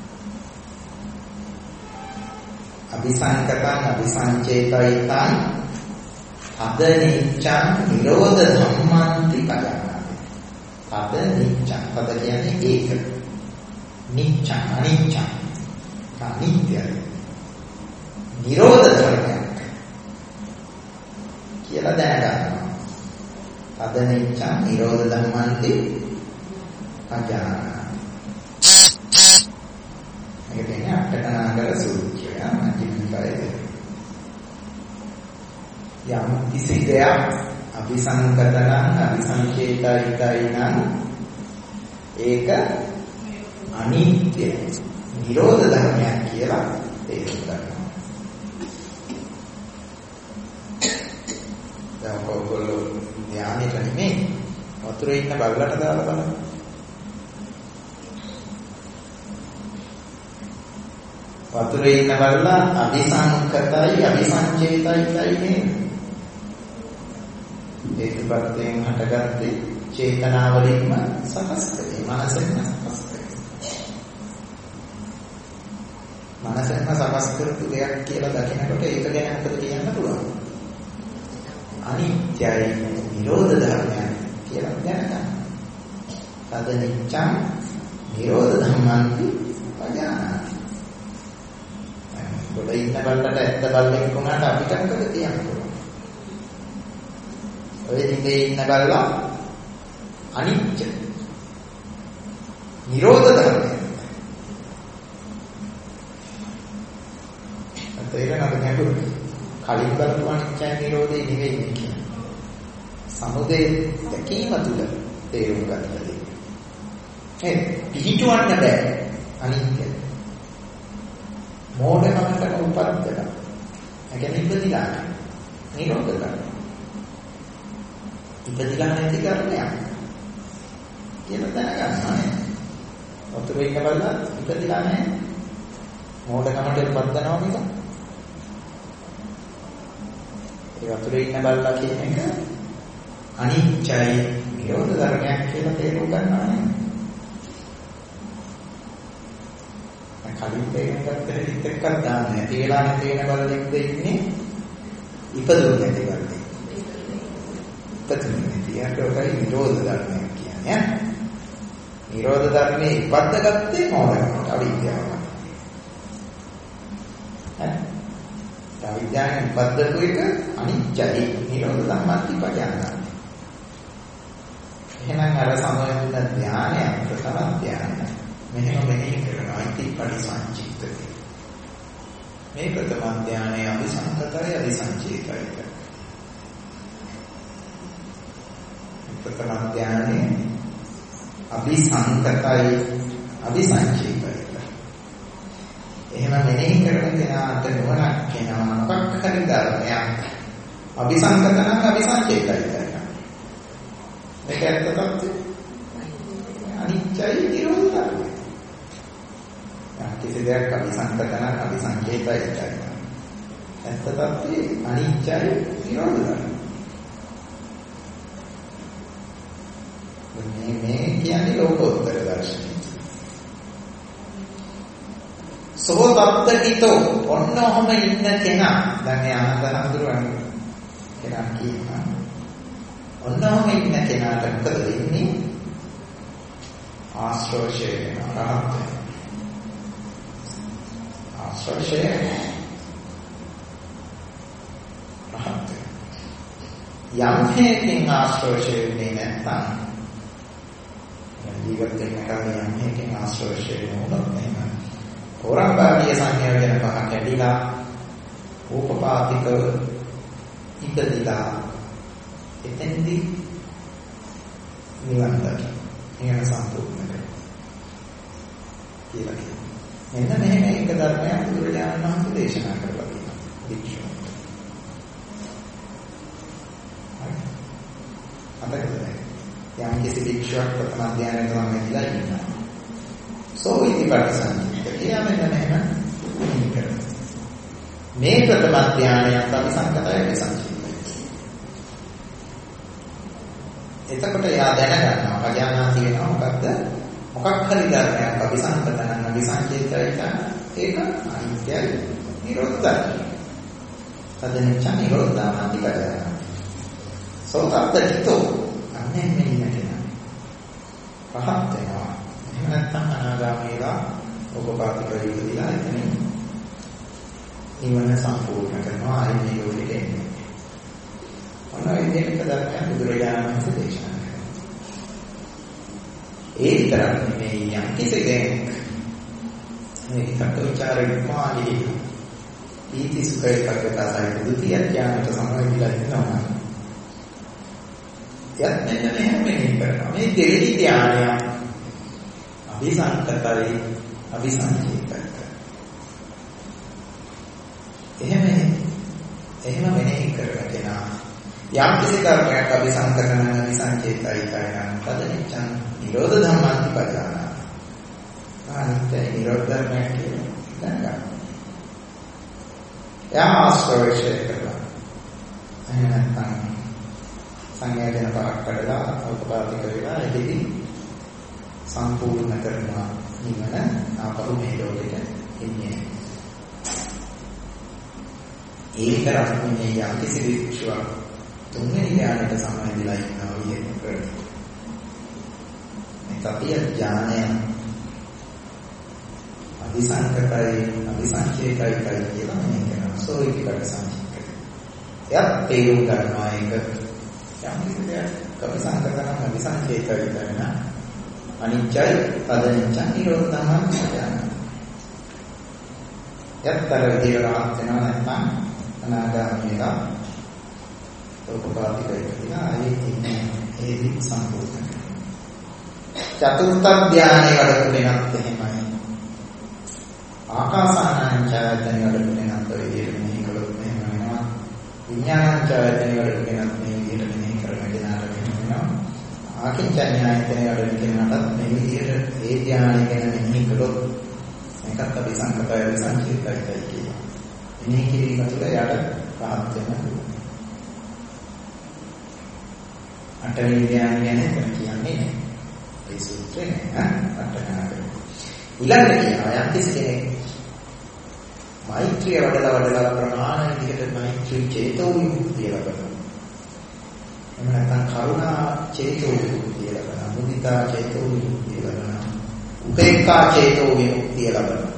අபிසංකතං අபிසංචේතයිතං අද නිච්ඡං නිරෝධ ධම්මන්ති පජානාති. අද නිච්ඡං පද කියන්නේ ඒක. නිච්ඡං අනිච්ඡං අනිත්‍යයි. නිරෝධ ධර්මයක් කියලා දැනගන්නවා. අද නිච්ඡං නිරෝධ ධම්මන්ති පජානාති. මේක කියන්නේ අටකනාගර සූත්‍රය. යම් කිසි දෙයක් අபிසංකතන අபிසංකේතයි නම් ඒක අනිත්‍ය නිරෝධ ධර්මයක් කියලා තේරුම් ගන්නවා. දැන් ඔයගොල්ලෝ ධානයට නෙමෙයි වතුරේ ඉන්න බල්ලට දාලා බලන්න. වතුරේ ඉන්න බල්ලා අபிසංකතයි අபிසංචේතයි නේ. ඒකපත්තෙන් හටගත්තේ චේතනාවලින්ම සකස් කරේ මනසෙන් සකස් කරේ. මනසෙන් සකස් කරපු දෙයක් කියලා දකිනකොට ඒක ගැන මොකද කියන්න පුළුවන්? අනිත්‍යයි නිරෝධ ධර්මයක් කියලා දැනගන්න. තද නිච්ඡං නිරෝධ ධම්මන්ති පජානාති. ගොඩ ඉන්න බල්ලට ඇත්ත බල්ලෙක් වුණාට අපිට මොකද කියන්න පුළුවන්? ඔය දිගේ ඉන්න බල්ලා අනිත්‍ය නිරෝධ ධර්මය. ඒක නේද ගැඹුරු. කලින් බලපු අනිත්‍ය නිරෝධේ නෙවෙයි කියන්නේ. සමුදේ දැකීම තුළ තේරුම් ගන්න දෙයක්. ඒ පිහිටවන්න බෑ අනිත්‍ය. මෝඩකමකට උපද්දලා. ඒ කියන්නේ ඉපදිලා නිරෝධ කරනවා. ඉපදිලා නැති කරණයක් කියලා දැනගන්න. වතුරේ ඉන්න බලලා ඉපදිලා නැහැ. මෝඩකමට උපද්දනවා මිස. ඒ වතුරේ ඉන්න බලලා කියන එක අනිත්‍යයි නිරෝධ ධර්මයක් කියලා තේරුම් ගන්නවා නේ. කලින් තේරුම් ගත්තට හිත එක්කක් දාන්න නැති වෙලා නැති වෙන බලලෙක්ද ඉන්නේ ඉපදුනේ නැති බලලෙක්. ඉපදුනේ නැති යකෝයි නිරෝධ ධර්මයක් කියන්නේ. නිරෝධ ධර්මයේ ඉපද්දගත්තේ මොනවාද? අවිද්‍යාව. අවිද්‍යාවෙන් ඉපද්දපු එක අනිත්‍යයි නිරෝධ ධම්මන්ති පජානාති. එහෙනම් අර සමයුත් ධානය ප්‍රථම ධානය මෙහෙම මෙහෙම කරනවා ඉති පරිසංචිත්තති. මේ ප්‍රථම ධානය අபிසංකතය අபிසංචේතය. ප්‍රථම ධානය අபிසංකතය අபிසංචේතය. එහෙම මෙනෙහි කරන කෙනාට නුවණක් වෙනවා මොකක් හරි ධර්මයක් අபிසංකතන අபிසංචේතය කරනවා. මේක ඇත්ත තත්ත්වය. අනිත්‍යයි නිරෝධ ධර්මයි. කිසි දෙයක් අபிසංකතන අபிසංචේතය කරනවා. ඇත්ත තත්ත්වය අනිත්‍යයි නිරෝධ ධර්මයි. මේ කියන්නේ ලෝකෝත්තර දර්ශනය. සෝතප්පකිතෝ ඔන්නෝම ඉන්න කෙනා දැන් මේ අනන්තහඳුරන් කෙනා කියනවා ඔන්නෝම ඉන්න කෙනාට මොකද වෙන්නේ? ආශ්‍රවශය වෙනවා රහත් වෙනවා. ආශ්‍රවශය රහත් වෙනවා. යම් හේකින් ආශ්‍රවශය වෙන්නේ නැත්නම් ජීවිත වෙන කාලේ යම් හේකින් ආශ්‍රවශය වෙනොත් එහෙම හොරම්බාගිය සංයෝජන පහ කැඩිලා ඕපපාතිකව ඉපදිලා එතෙන්දී නිවන් දකින්න. නිවන සම්පූර්ණ කරගන්න. කියලා කියනවා. මෙන්න මෙහෙම එක ධර්මයක් බුදුරජාණන් වහන්සේ දේශනා කරලා තියෙනවා. වික්ෂුන්ට. හරි. අදකද යම් කිසි වික්ෂුවක් ප්‍රථම අධ්‍යයනයට ලංවෙලා ඉන්නවා. සෝවිති පරිසංචිත කියලා මෙන්න මෙහෙම කරනවා. මේ ප්‍රථම අධ්‍යයනයත් අපි සංකතය විසංචිතයි. එතකොට එයා දැනගන්නවා අඥානාති වෙනවා මොකද්ද? මොකක් හරි ධර්මයක් අපි සංකතන විසංචිතයි ඒක අනිත්‍යයි නිරෝධයි. තදෙච්ච නිරෝධානාති කරා. සෝතප්පටිතෝ අන්නේ මෙන්න කෙනා. පහත් වෙනවා. එහෙම නැත්නම් අනාගාමීලා ඔබපාතික වේදිලා එතනින් නිවන සම්පූර්ණ කරනවා ආයි මේ යෝගිට එන්නේ. ඔන්න ඉතින් ධර්මයන් බුදුරජාණන් වහන්සේ දේශනා කරනවා. ඒ විතරක් නෙමෙයි යම් කිසි කෙනෙක් මේ තත්ත්වචාර විපාකී ඊති සුඛය කර්තසයි දුතිය ඥානට සමවැදිලා ඉන්නවා. යත් මෙන්න මෙහෙම මෙහෙම කරනවා. මේ දෙවි ඥානය අபிසංකතයි අபிසංචේතයි. එහෙම මෙහෙම කරගෙන යම් කිසි කර්මයක් අபிසංකරණ අபிසංචේතයි කරන පදනිච්ඡන් නිරෝධ ධම්මාන්ති පජානා. අනිත්‍ය නිරෝධ ධර්මයක් කියන්නේ දැනගන්න. යා ආශ්‍රවශය කරලා. එහෙම නැත්නම් සංයෝජන පහක් කඩලා උපපාදික වෙලා එහිදී සම්පූර්ණ කරනවා නිවන ආපහු මේ ලෝකෙට එන්නේ. ඒතරක් නෙමෙයි යම් කිසි වික්ෂුවක් තුන්වෙනි ඥානයට සමවැදිලා ඉන්නවා කියන්නේ. මේ තතිය ඥානය අபிසංකතයි අபிසංචේතයි කියලා මෙහෙම කරනවා. සෝයිති පරිසංචේතයි. එයත් තේරුම් ගන්නවා ඒක යම් කිසි දෙයක් අபிසංකතන අபிසංචේතයි කරන අනිච්චයි පදනිච්ච නිරෝධ ධම්මං ඥාන. යත්තර විදියට රහත් වෙනවා නැත්නම් අනාගාමීලා උපපාදික වෙනවා ආයේ ඉන්නේ ඒ දික් සම්පූර්ණ කරනවා. චතුර්ථ ධානයේ වඩපු වෙනත් එහෙමයි. ආකාසානං ඡායතනෙ වඩපු වෙනත් ඔය විදියට මෙහි කළොත් මෙහෙම වෙනවා. විඥානං ඡායතනෙ වඩපු වෙනත් මේ විදියට මෙහි කරන කෙනාට වෙනවා. ආකින්චඤ්ඤායතනෙ වඩපු කෙනාටත් මේ විදියට ඒ ධානය ගැන මෙහි කළොත් මේකත් අපි සංකතය සංකීර්ණයි කියනවා. මෙහි කිරීම තුළ යට රහත් වෙනවා. අටවෙනි ධ්‍යාන ගැන කියන්නේ ඒ සූත්‍රේ නෑ අටනාක. ඊළඟට කියනවා යම් කිසි කෙනෙක් මෛත්‍රිය වඩලා ප්‍රමාණ විදිහට මෛත්‍රී චේතෝ විමුක්තිය ලබනවා. එහෙම නැත්නම් කරුණා චේතෝ විමුක්තිය ලබනවා. මුදිතා චේතෝ විමුක්තිය ලබනවා. උපේක්ඛා චේතෝ විමුක්තිය ලබනවා.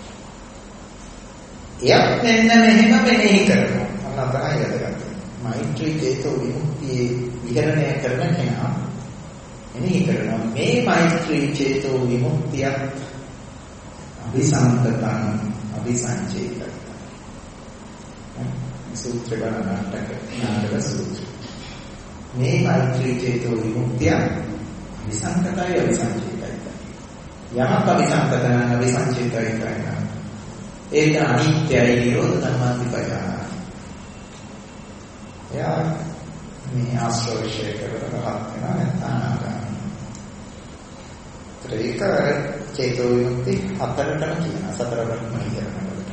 එයත් මෙන්න මෙහෙම මෙනෙහි කරනවා. අන්න තමයි වැදගත්. මෛත්‍රී චේතෝ විමුක්තියේ විහරණය කරන කෙනා මෙනෙහි කරනවා මේ මෛත්‍රී චේතෝ විමුක්තිය අபிසංකතං අபிසංචේතං. සූත්‍ර ගණනාටක සූත්‍ර. මේ මෛත්‍රී චේතෝ විමුක්තිය අபிසංකතයි අபிසංචේතයි. යමක් අபிසංකතං අபிසංචේතයි කරනවා. ඒක අනිත්‍යයි නිරෝධ ධම්මාන්ති පජානා. එයා මේ ආශ්‍රවශය කරලා රහත් වෙනවා නැත්නම් අනාගාමී. ඒක චේතෝ විමුක්ති හතරටම කියනවා. සතරවටම කියනකොට.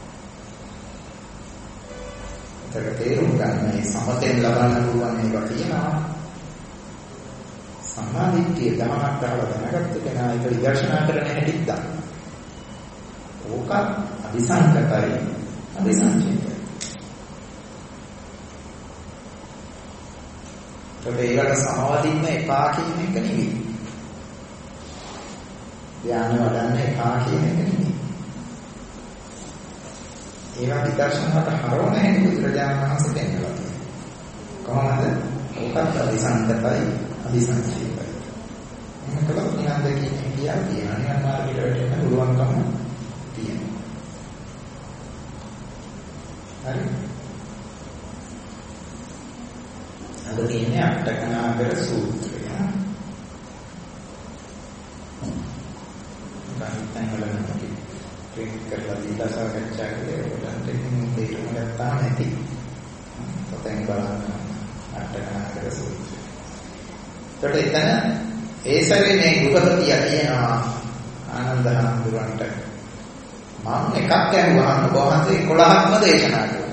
ඒක තේරුම් ගන්න මේ සමතෙන් ලබන්න පුළුවන් ඒවා කියනවා. සම්මාදිට්ඨිය දහමක් කරලා දැනගත්ත කෙනා ඒක විදර්ශනා කරන හැටිත් දන්න. ඕක අபிසංකතයි අபிසංචේතයි. ඒකට සමවදින්න එපා කියන එක නෙවෙයි. ධ්‍යාන වඩන්න එපා කියන එක නෙවෙයි. ඒවා විදර්ශනාවට හරවන හැටි බුදුරජාණන් වහන්සේ දෙන්නවා. කොහොමද? ඕකත් අபிසංකතයි අபிසංචේතයි. එහෙනම් කලොත් නිවන් දකින්න කියලා කියනවා. නිවන් මාර්ගයට වැටෙන්න පුළුවන්කම තියෙනවා. හරි? අටකනාගර සූත්‍රය. ගාමිතන් වල අපි ප්‍රේම කරලා දීලා සාකච්ඡා කරේ ඔයගොල්ලන්ට තේරුම් ගත්තා නැති. පොතෙන් බලන්න අටකනාගර සූත්‍රය. ඒකට එතන ඒ සැරේ මේ ගෘහපතිය කියනවා ආනන්ද හාමුදුරන්ට මම එකක් ඇහුවාම වහන්සේ 11ක්ම දේශනා කළා.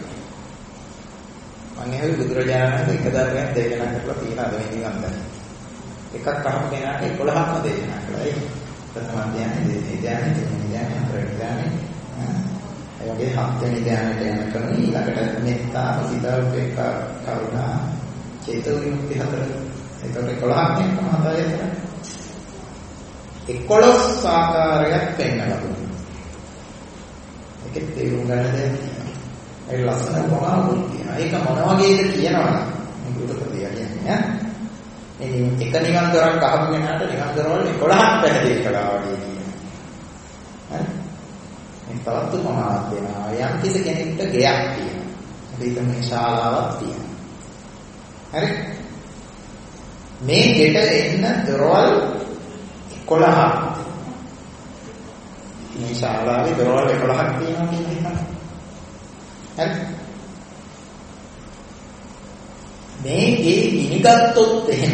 මම එහෙම බුදුරජාණන් එක දරයක් දේශනා කරලා තියෙනවද මේ නිවන් දැන. එකක් අහම කෙනාට 11ක්ම දේශනා කළා. ඒක ප්‍රථම ධ්‍යානෙ, දෙවෙනි ධ්‍යානෙ, තුන්වෙනි ධ්‍යානෙ, හතරවෙනි ධ්‍යානෙ. ඒ වගේ හත්වෙනි ධ්‍යානෙට යනකම් ඊළඟට මෙත්තා, සිතා, උපේක්ඛා, කරුණා, චේතෝ විමුක්ති හතර. ඒකට 11ක් නේ මහතය. 11 ආකාරයක් පෙන්වලා දුන්නා. ඒකේ තේරුම් ගන්න දෙයක් තියෙනවා. ඒ ලස්සන උපමාවක් තියෙනවා. ඒක මොන වගේද කියනවනම් මේ ගුරුපතිය කියන්නේ ඈ. මේ එක නිවන් දොරක් අහපු කෙනාට නිවන් දොරවල 11ක් පැහැදිලි කළා වගේ කියනවා. හරි? මේ තවත් උපමාවක් දෙනවා. යම් කිසි කෙනෙක්ට ගෙයක් තියෙනවා. අපි හිතමු ශාලාවක් තියෙනවා. හරි? මේ ගෙට එන්න දොරවල් 11ක්. මේ ශාලාවේ දොරවල් 11ක් තියෙනවා කියන්නේ. හරි. මේ ගේ ගිනිගත්තොත් එහෙම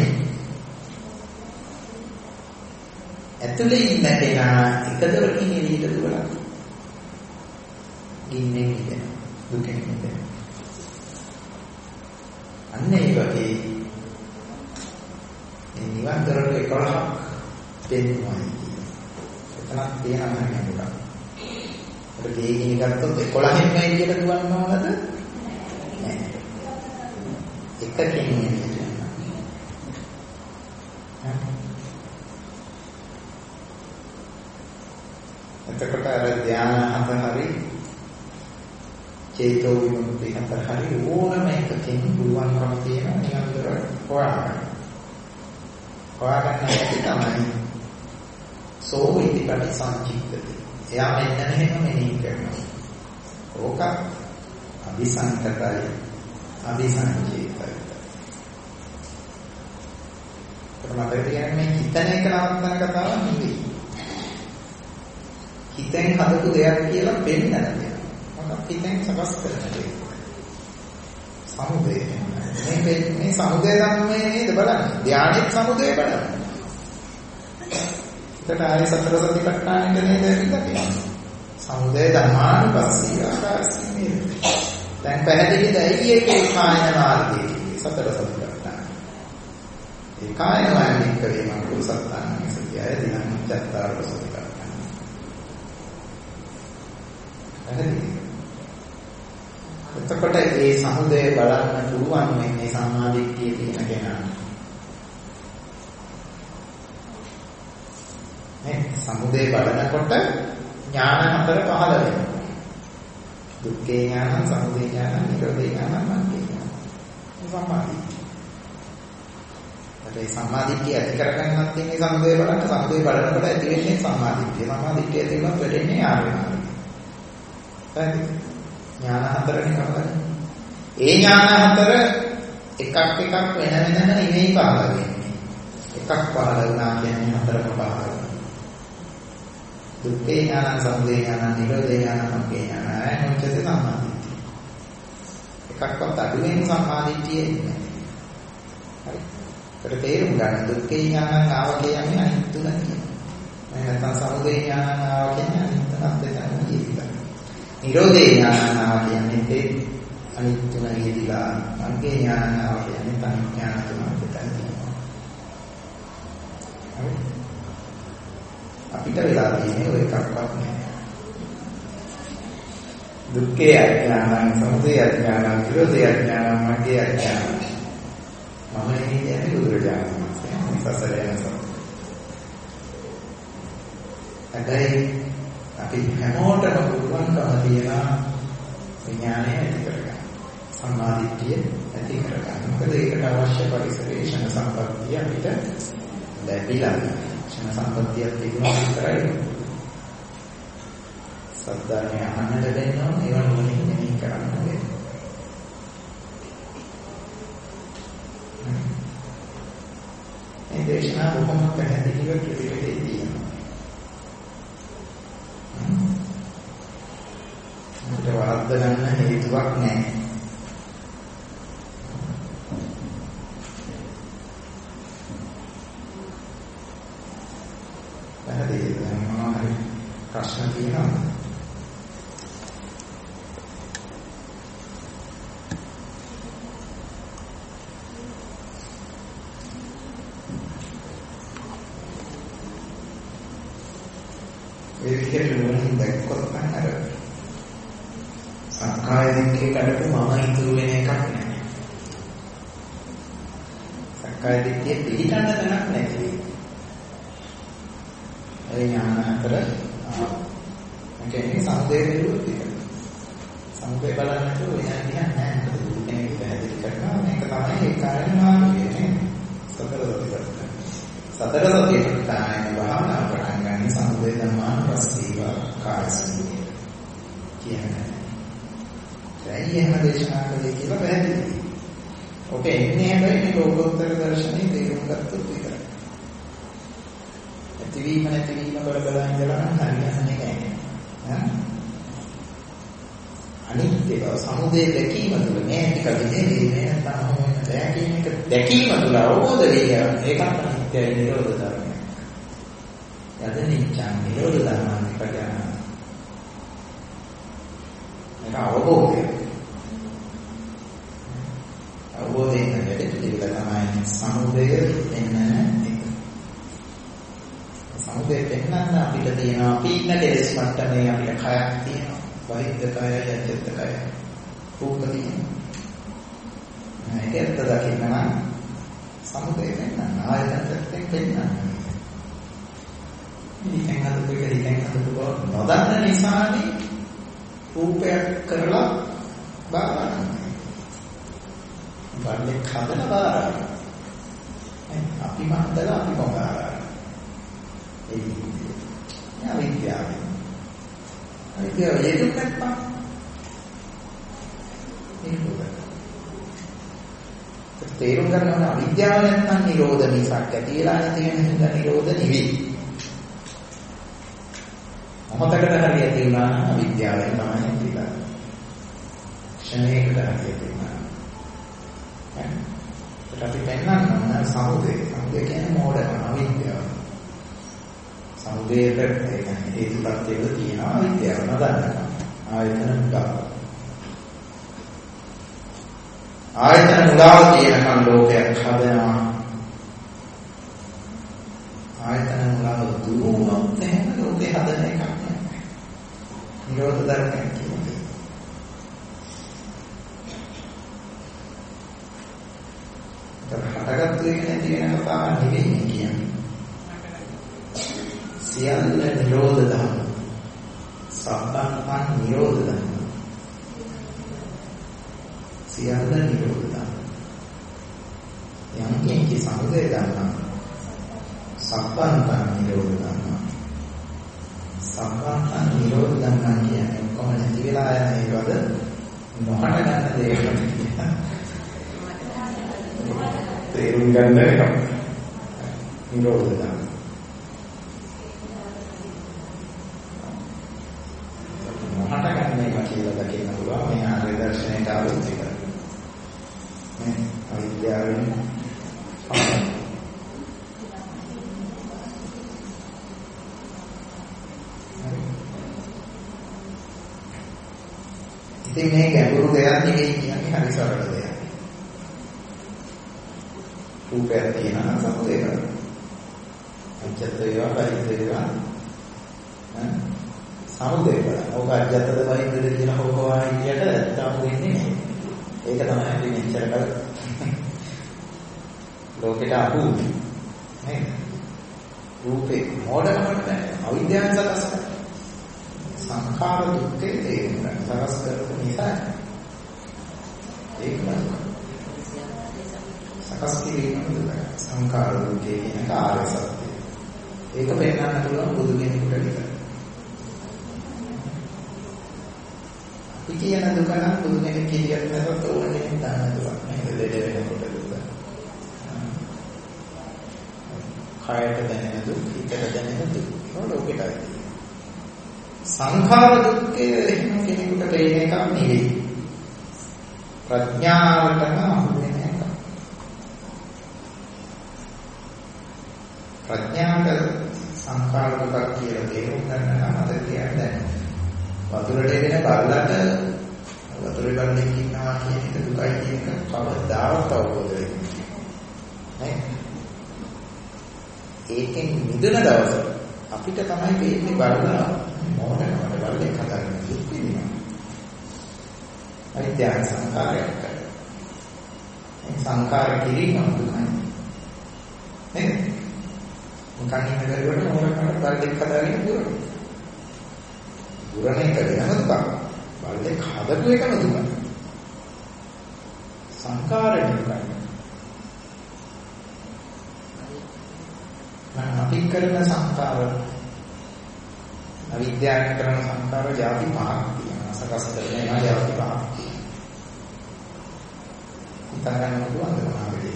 ඇතුලේ ඉන්න කෙනා එක දොරකින් එළියට දුවලා ගින්නේ ඉඳලා දුකෙන් ඉඳලා අන්න ඒ වගේ මේ නිවන් දොරට 11ක් දෙන්නවා. එතනක් තියෙනවා නේද? ඒක ගේ ගිනිගත්තොත් 11න් මේ එළියට දුවන්න ඕනද? නෑ. එකකින් එළියට යනවා. එතකොට අර ධ්‍යාන හතර හරි චේතෝ විමුක්ති හතර හරි ඕනම එකකින් පුළුවන්කම තියෙන නිරන්තර හොයාගන්න. හොයාගන්න හැටි තමයි සෝ ඉති පටිසංචිත්තති. එයා මෙන්න මෙහෙම මෙනෙහි කරනවා. ඕක අபிසංකතයි අபிසංචිතයි. මට කියන්නේ හිතන එක නවත්තන කතාවක් නෙවෙයි. හිතෙන් හදපු දෙයක් කියලා පෙන්නන දෙයක්. මොකක් හිතෙන් සකස් කරන දෙයක්. සමුදය. මේ සමුදය ධර්මයේ නේද බලන්නේ. ධානයේ සමුදය බලන්න. ඒකට ආයේ සතර සතිපට්ඨානෙට නේද ඉඳලා. සමුදය ධර්මානුපස්සී ආකාරසිනේ. දැන් පැහැදිලිද ඒකේ කායන මාර්ගයේ සතර සතිපට්ඨාන. ඒ කායන මාර්ගයේ වීම කුසත්තාන සත්‍යය දිනන් චත්තාර සතිපට්ඨාන. එතකොට ඒ සමුදය බලන්න පුළුවන් මේ සම්මාදිට්ඨිය තියෙන කෙනා. මේ සමුදය බලනකොට ඥාන හතර පහළ වෙනවා. දුක්ඛේ ඥාන, සමුදය ඥාන, නිරෝධේ ඥාන, මග්ගේ ඥාන. සම්මාදිට්ඨිය. ඒ සම්මාදිට්ඨිය ඇති කරගන්නත් තියෙන සමුදය බලන්න සමුදය බලනකොට ඇති වෙන්නේ සම්මාදිට්ඨිය. සම්මාදිට්ඨිය තියෙනොත් වෙන්නේ ආර්ය මාර්ගය. ඥාන හතරනේ කවදාද? ඒ ඥාන හතර එකක් වෙන වෙනම නෙමෙයි පහළ වෙන්නේ. එකක් පහළ වුණා කියන්නේ හතරම පහළ වෙනවා. දුක්ඛේ ඥාන, සමුදය ඥාන, නිරෝධේ ඥාන, මග්ගේ ඥාන අයනොච්චේ සම්මාදිට්ඨිය. එකක්වත් අඩුවෙන් සම්මාදිට්ඨිය ඉන්නේ. හරි. ඒකට තේරුම් ගන්න දුක්ඛේ ඥාන ආව කියන්නේ අනිත් තුන කියනවා. නැත්නම් සමුදය ඥාන ආව කියන්නේ අනිත් තුනක් දෙකම කියනවා. නිරෝධේ ඥානනාව කියන්නේ අනිත් තුන යෙදিলা මග්ගේ ඥානනාව කියන්නේ තනි ඥාන තුනක් දෙකයි තියෙනවා. අපිට වෙලා තියෙන්නේ ඔය එකක්වත් නෑ. දුක්ඛේ අඥානං, සමුදය අඥානං, නිරෝධේ අඥානං, මග්ගේ අඥානං. මම කියන්නේ බුදුරජාණන් වහන්සේ සසරේ යන හැබැයි අපි හැමෝටම පුළුවන්කම තියෙන විඥානය ඇති කරගන්න. සම්මාදිට්ඨිය ඇති කරගන්න. මොකද ඒකට අවශ්‍ය පරිසරේෂණ සම්පත්තිය අපිට ලැබිලා. ක්ෂණ සම්පත්තියක් තිබුණා විතරයි. සද්ධාර්මය අහන්න ලැබෙන්න ඕන ඒවා නොනින් මෙහි කරන්න වෙනවා. මේ දේශනා බොහොම පැහැදිලිව ත්‍රිපිටකයේ තියෙනවා. මට වරද්ද ගන්න හේතුවක් නැහැ. පැහැදිලිද? මොනවා හරි ප්‍රශ්න තියෙනවද? ඒ විදිහට නුවණින් දැක්කොත් නම් අර සංකාය දිට්ඨිය කඩපු මම ඉතුරු වෙන එකක් නැහැ. සංකාය දිට්ඨිය පිළිගන්න තැනක් නැහැ. ඒ ඥාන අතර කියන්නේ සමුදේ විරුද්ධ එක. සමුදේ බලන්නට වෙන දිහා නැහැ. මොකද දුක කෙනෙක් පැහැදිලි කරනවා මේක තමයි ඒ කාරණේ මාර්ගය නේ. සතර සතිපට්ඨානයේ භාවනා පටන් ගන්න සමුදේ ධම්මාන ප්‍රස්තීව කායසීය කියන්නේ. දැන් එහෙම දේශනා කළේ කියලා පැහැදිලි. ඔක එන්නේ හැබැයි ලෝකෝත්තර දර්ශනේ තේරුම් ගත්තොත් විතරයි. ඇතිවීම නැතිවීම වල බලන් ඉඳලා නම් හරියන්නේ නැහැ. අනිත්‍ය බව සමුදේ දැකීම තුළ මේ ටික විදෙන්නේ නැත්නම් මොන දැකීම එක දැකීම තුළ අවබෝධ වෙන්නේ ඒකත් අනිත්‍යයි නිරෝධ ධර්මයි. යදනිච්ඡං නිරෝධ ධර්මං පදයන්. මේක අවබෝධය. අවබෝධයෙන් වැඩි තමයි සමුදය එන්නේ. සමුදේ පෙන්නන්න අපිට තියෙනවා අපි ඉන්න කෙලෙස් මට්ටමේ අපිට කයක් තියෙනවා. වෛද්‍ය කය, යජ්ජත් කය, රූප තියෙනවා. ඒකත් දකින්න නම් සමුදේ පෙන්නන්න ආයතනයෙන් පෙන්නන්න. ඉතින් හදපු එක ඉතින් හදපු බව නොදන්න නිසානේ රූපයක් කරලා බලන්න. බලන්නේ හදන බාරයි. අපි මන්දලා අපි මොකාරයි. ඒ විද්‍යාව. අවිද්‍යාව හේතුවක් නැත්නම් තේරුම් ගන්න අවිද්‍යාව නැත්නම් නිරෝධ මිසක් ඇතිලා නැති වෙන හින්දා නිරෝධ නෙවෙයි. මොහොතකට හරි ඇති වුණා නම් අවිද්‍යාවෙන් තමයි ඇතිලා. ක්ෂණයකට හරි ඇති වුණා. ඒකට අපි පෙන්නන්න සමුදේ. සමුදේ කියන්නේ මෝඩකම අවිද්‍යාව. සමුදේට හේතුපත් වල තියෙනවා විද්‍යාව නදන්න. ආයතන මුලාව. ආයතන මුලාව කියනකම් ලෝකයක් හදනවා. ආයතන මුලාව දුරුනොත් එහෙම ලෝකේ හදන එකක් නෑ. නිරෝධ ධර්මයක් කියන්නේ. හටගත්තු එක නැති වෙන කතාවක් නෙවෙයි කියන්නේ. සියල්ල නිරෝධ ධර්ම. සබ්බං නිරෝධ ධර්ම. සියල්ල නිරෝධ ධර්ම. යම් කිසි සමුදය ධර්ම. සබ්බං නිරෝධ ධර්ම. සබ්බං නිරෝධ ධර්ම කියන්නේ කොහොමද නැති වෙලා යන ඒවද මොහට ගන්න දේවල් තේරුම් ගන්න එක. නිරෝධ ධර්ම. කියලා දකින්න පුළුවන් මේ ආර්ය දර්ශනයට ආවොත් එක. මේ අවිද්‍යාවෙන් ඉතින් මේ ගැඹුරු දෙයක් නෙවෙයි කියන්නේ හරි සරල දෙයක්. රූපයක් තියෙනවා සමුදේ කරනවා. අජත්ත වේවා පරිද්ද වේවා සමුදේ කරනවා. ඔක අජත්තද පරිද්දද කියන හොකවා හිටියට නැත්තම් වෙන්නේ නැහැ. ඒක තමයි අපි මෙච්චර කල් ලෝකෙට අහු නේ. රූපේ මොඩකමට අවිද්‍යාවෙන් සකස් කරන සංඛාර දුක්ඛේ තේරුම් ගන්න සකස් කරපු නිසා ඒක සකස් කිරීම සංඛාර දුක්ඛේ කියන කාර්ය සත්‍යය. ඒක පෙන්වන්න පුළුවන් බුදු කෙනෙකුට විතරයි. අපි කියන දුක නම් බුදු කෙනෙක් කියලියක් නැතත් ඕන කෙනෙක් දන්න දුක. මේක දෙද වෙනකොට දුක. කායට දැනෙන දුක්, හිතට දැනෙන දුක්. ඒක ලෝකෙට ඇති. සංඛාර දුක්ඛය එහෙම කෙනෙකුට පේන එකක් නෙවෙයි. ප්‍රඥාවටම අහු වෙන එක. ප්‍රඥාවට සංඛාර දුක්ඛ කියලා තේරුම් ගන්න නම් අද කියන්නේ වතුරට එන බල්ලට වතුරේ බල්ලෙක් ඉන්නවා කියන එක දුකයි කියන එක කවදාවත් අවබෝධ වෙන්නේ නැහැ. ඒකෙන් මිදෙන දවස අපිට තමයි වෙන්නේ බල්ලා මොනකට බල්ලෙක් හදාගන්න දුක් විඳිනවා. අවිද්‍යාව සංකාරයක් කරනවා. මේ සංකාර කිරීම දුකයි. නේද? මොකක්ද කරගන්න මොනකට බල්ලෙක් හදාගෙන පුරන. පුරණ එක වෙනම දුක. බල්ලෙක් හදපු එකම දුක. සංකාරය දුකයි. අපි කරන සංකාර අවිද්‍යාවෙන් කරන සංකාර ಜಾති පහක් තියෙනවා. සකස් කරන ඒවා ಜಾති පහක් තියෙනවා. හිතා ගන්න පුළුවන්ද මොනවද?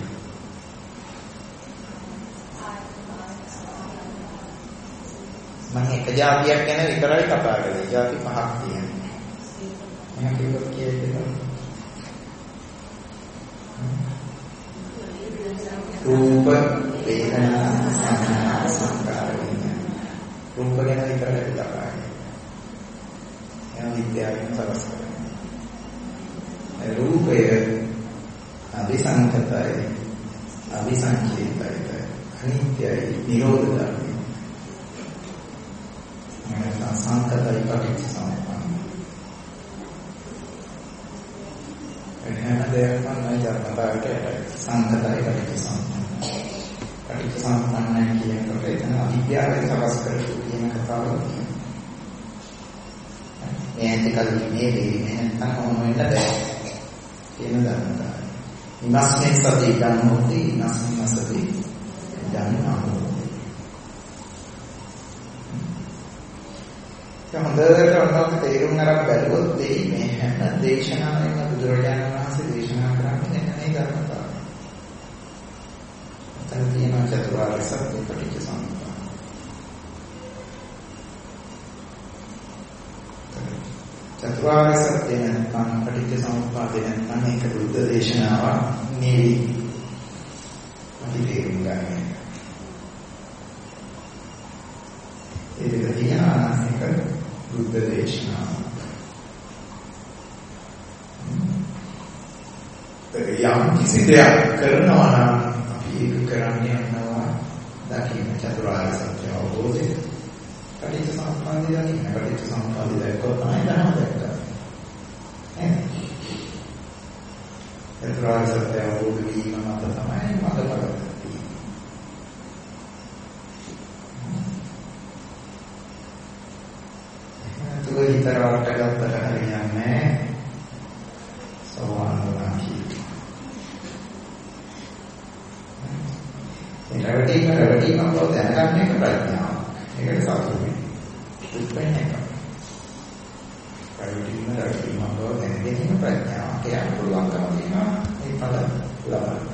මම එක જાතියක් ගැන විතරයි කතා කරන්නේ. ಜಾති පහක් තියෙනවා. මම කිව්වොත් කියන්නේ රූප, වේදනා, සංඥා, සංකාර විඥාන. රූප ගැන විතරයි කතා කරන්නේ. එයා විද්‍යාවෙන් සකස් කරන්නේ. රූපය අபிසංකතයි, අபிසංකේතයි, අනිත්‍යයි, නිරෝධ ධර්මයි. සංකතයි පටිච්චසමුප්පාද. එහම දෙයක් නම් ධර්මතාවයට සංකතයි පටිච්චසමුප්පාද. පටිච්චසමුප්පාදයි කියනකොට එතන අවිද්‍යාවෙන් සකස් කරපු කියන කතාව කියනවා. මේ ඇතිකල්ලි මේ දෙන්නේ නැත්නම් කොහොම වෙන්නද කියන ධර්මතාවය. ඉමස්මේ සති ධම්මෝති ඉමස්මේ සති ධම්මෝ. හොඳට ඔන්නත් තේරුම් අරන් බැලුවොත් මේ හැම දේශනාවෙම බුදුරජාණන් වහන්සේ දේශනා කරන්නේ මේ ධර්මතාවය. එතන තියෙන චතුරාර්ය සත්‍ය පටිච්චසමුප්පාද. චතුරාර්ය සත්‍ය නැත්නම් පටිච්චසමුප්පාද නැත්නම් ඒක බුද්ධ දේශනාවක් නෙවෙයි. අපි තේරුම් ගන්න. ඒක තියෙනවා ඒක බුද්ධ දේශනාව. යම් කිසි දෙයක් කරනවා නම් අපි ඒක කරන්නේ යනවා දකින්න චතුරාර්ය සත්‍ය අවබෝධය. පටිච්චසමුප්පාදය දකින්න පටිච්චසමුප්පාදය දැක්කොත් තමයි ධර්ම දැක්කා. චතුරාර්ය සත්‍ය අවබෝධ වීම මත තමයි මඟ බලන්නේ. තුල හිතරවට ගත්තට හරියන්නේ නැහැ. සෝවාන් වුණා කියන්නේ. රැවටීම බව දැනගන්න එක ප්‍රඥාව. ඒකට සතුටු වෙන්න. දුක්පෙන් එක. රැවටීම බව දැනගැනීම ප්‍රඥාව. ඒක පුළුවන්කම තියෙනවා මේ පද ලබන්න.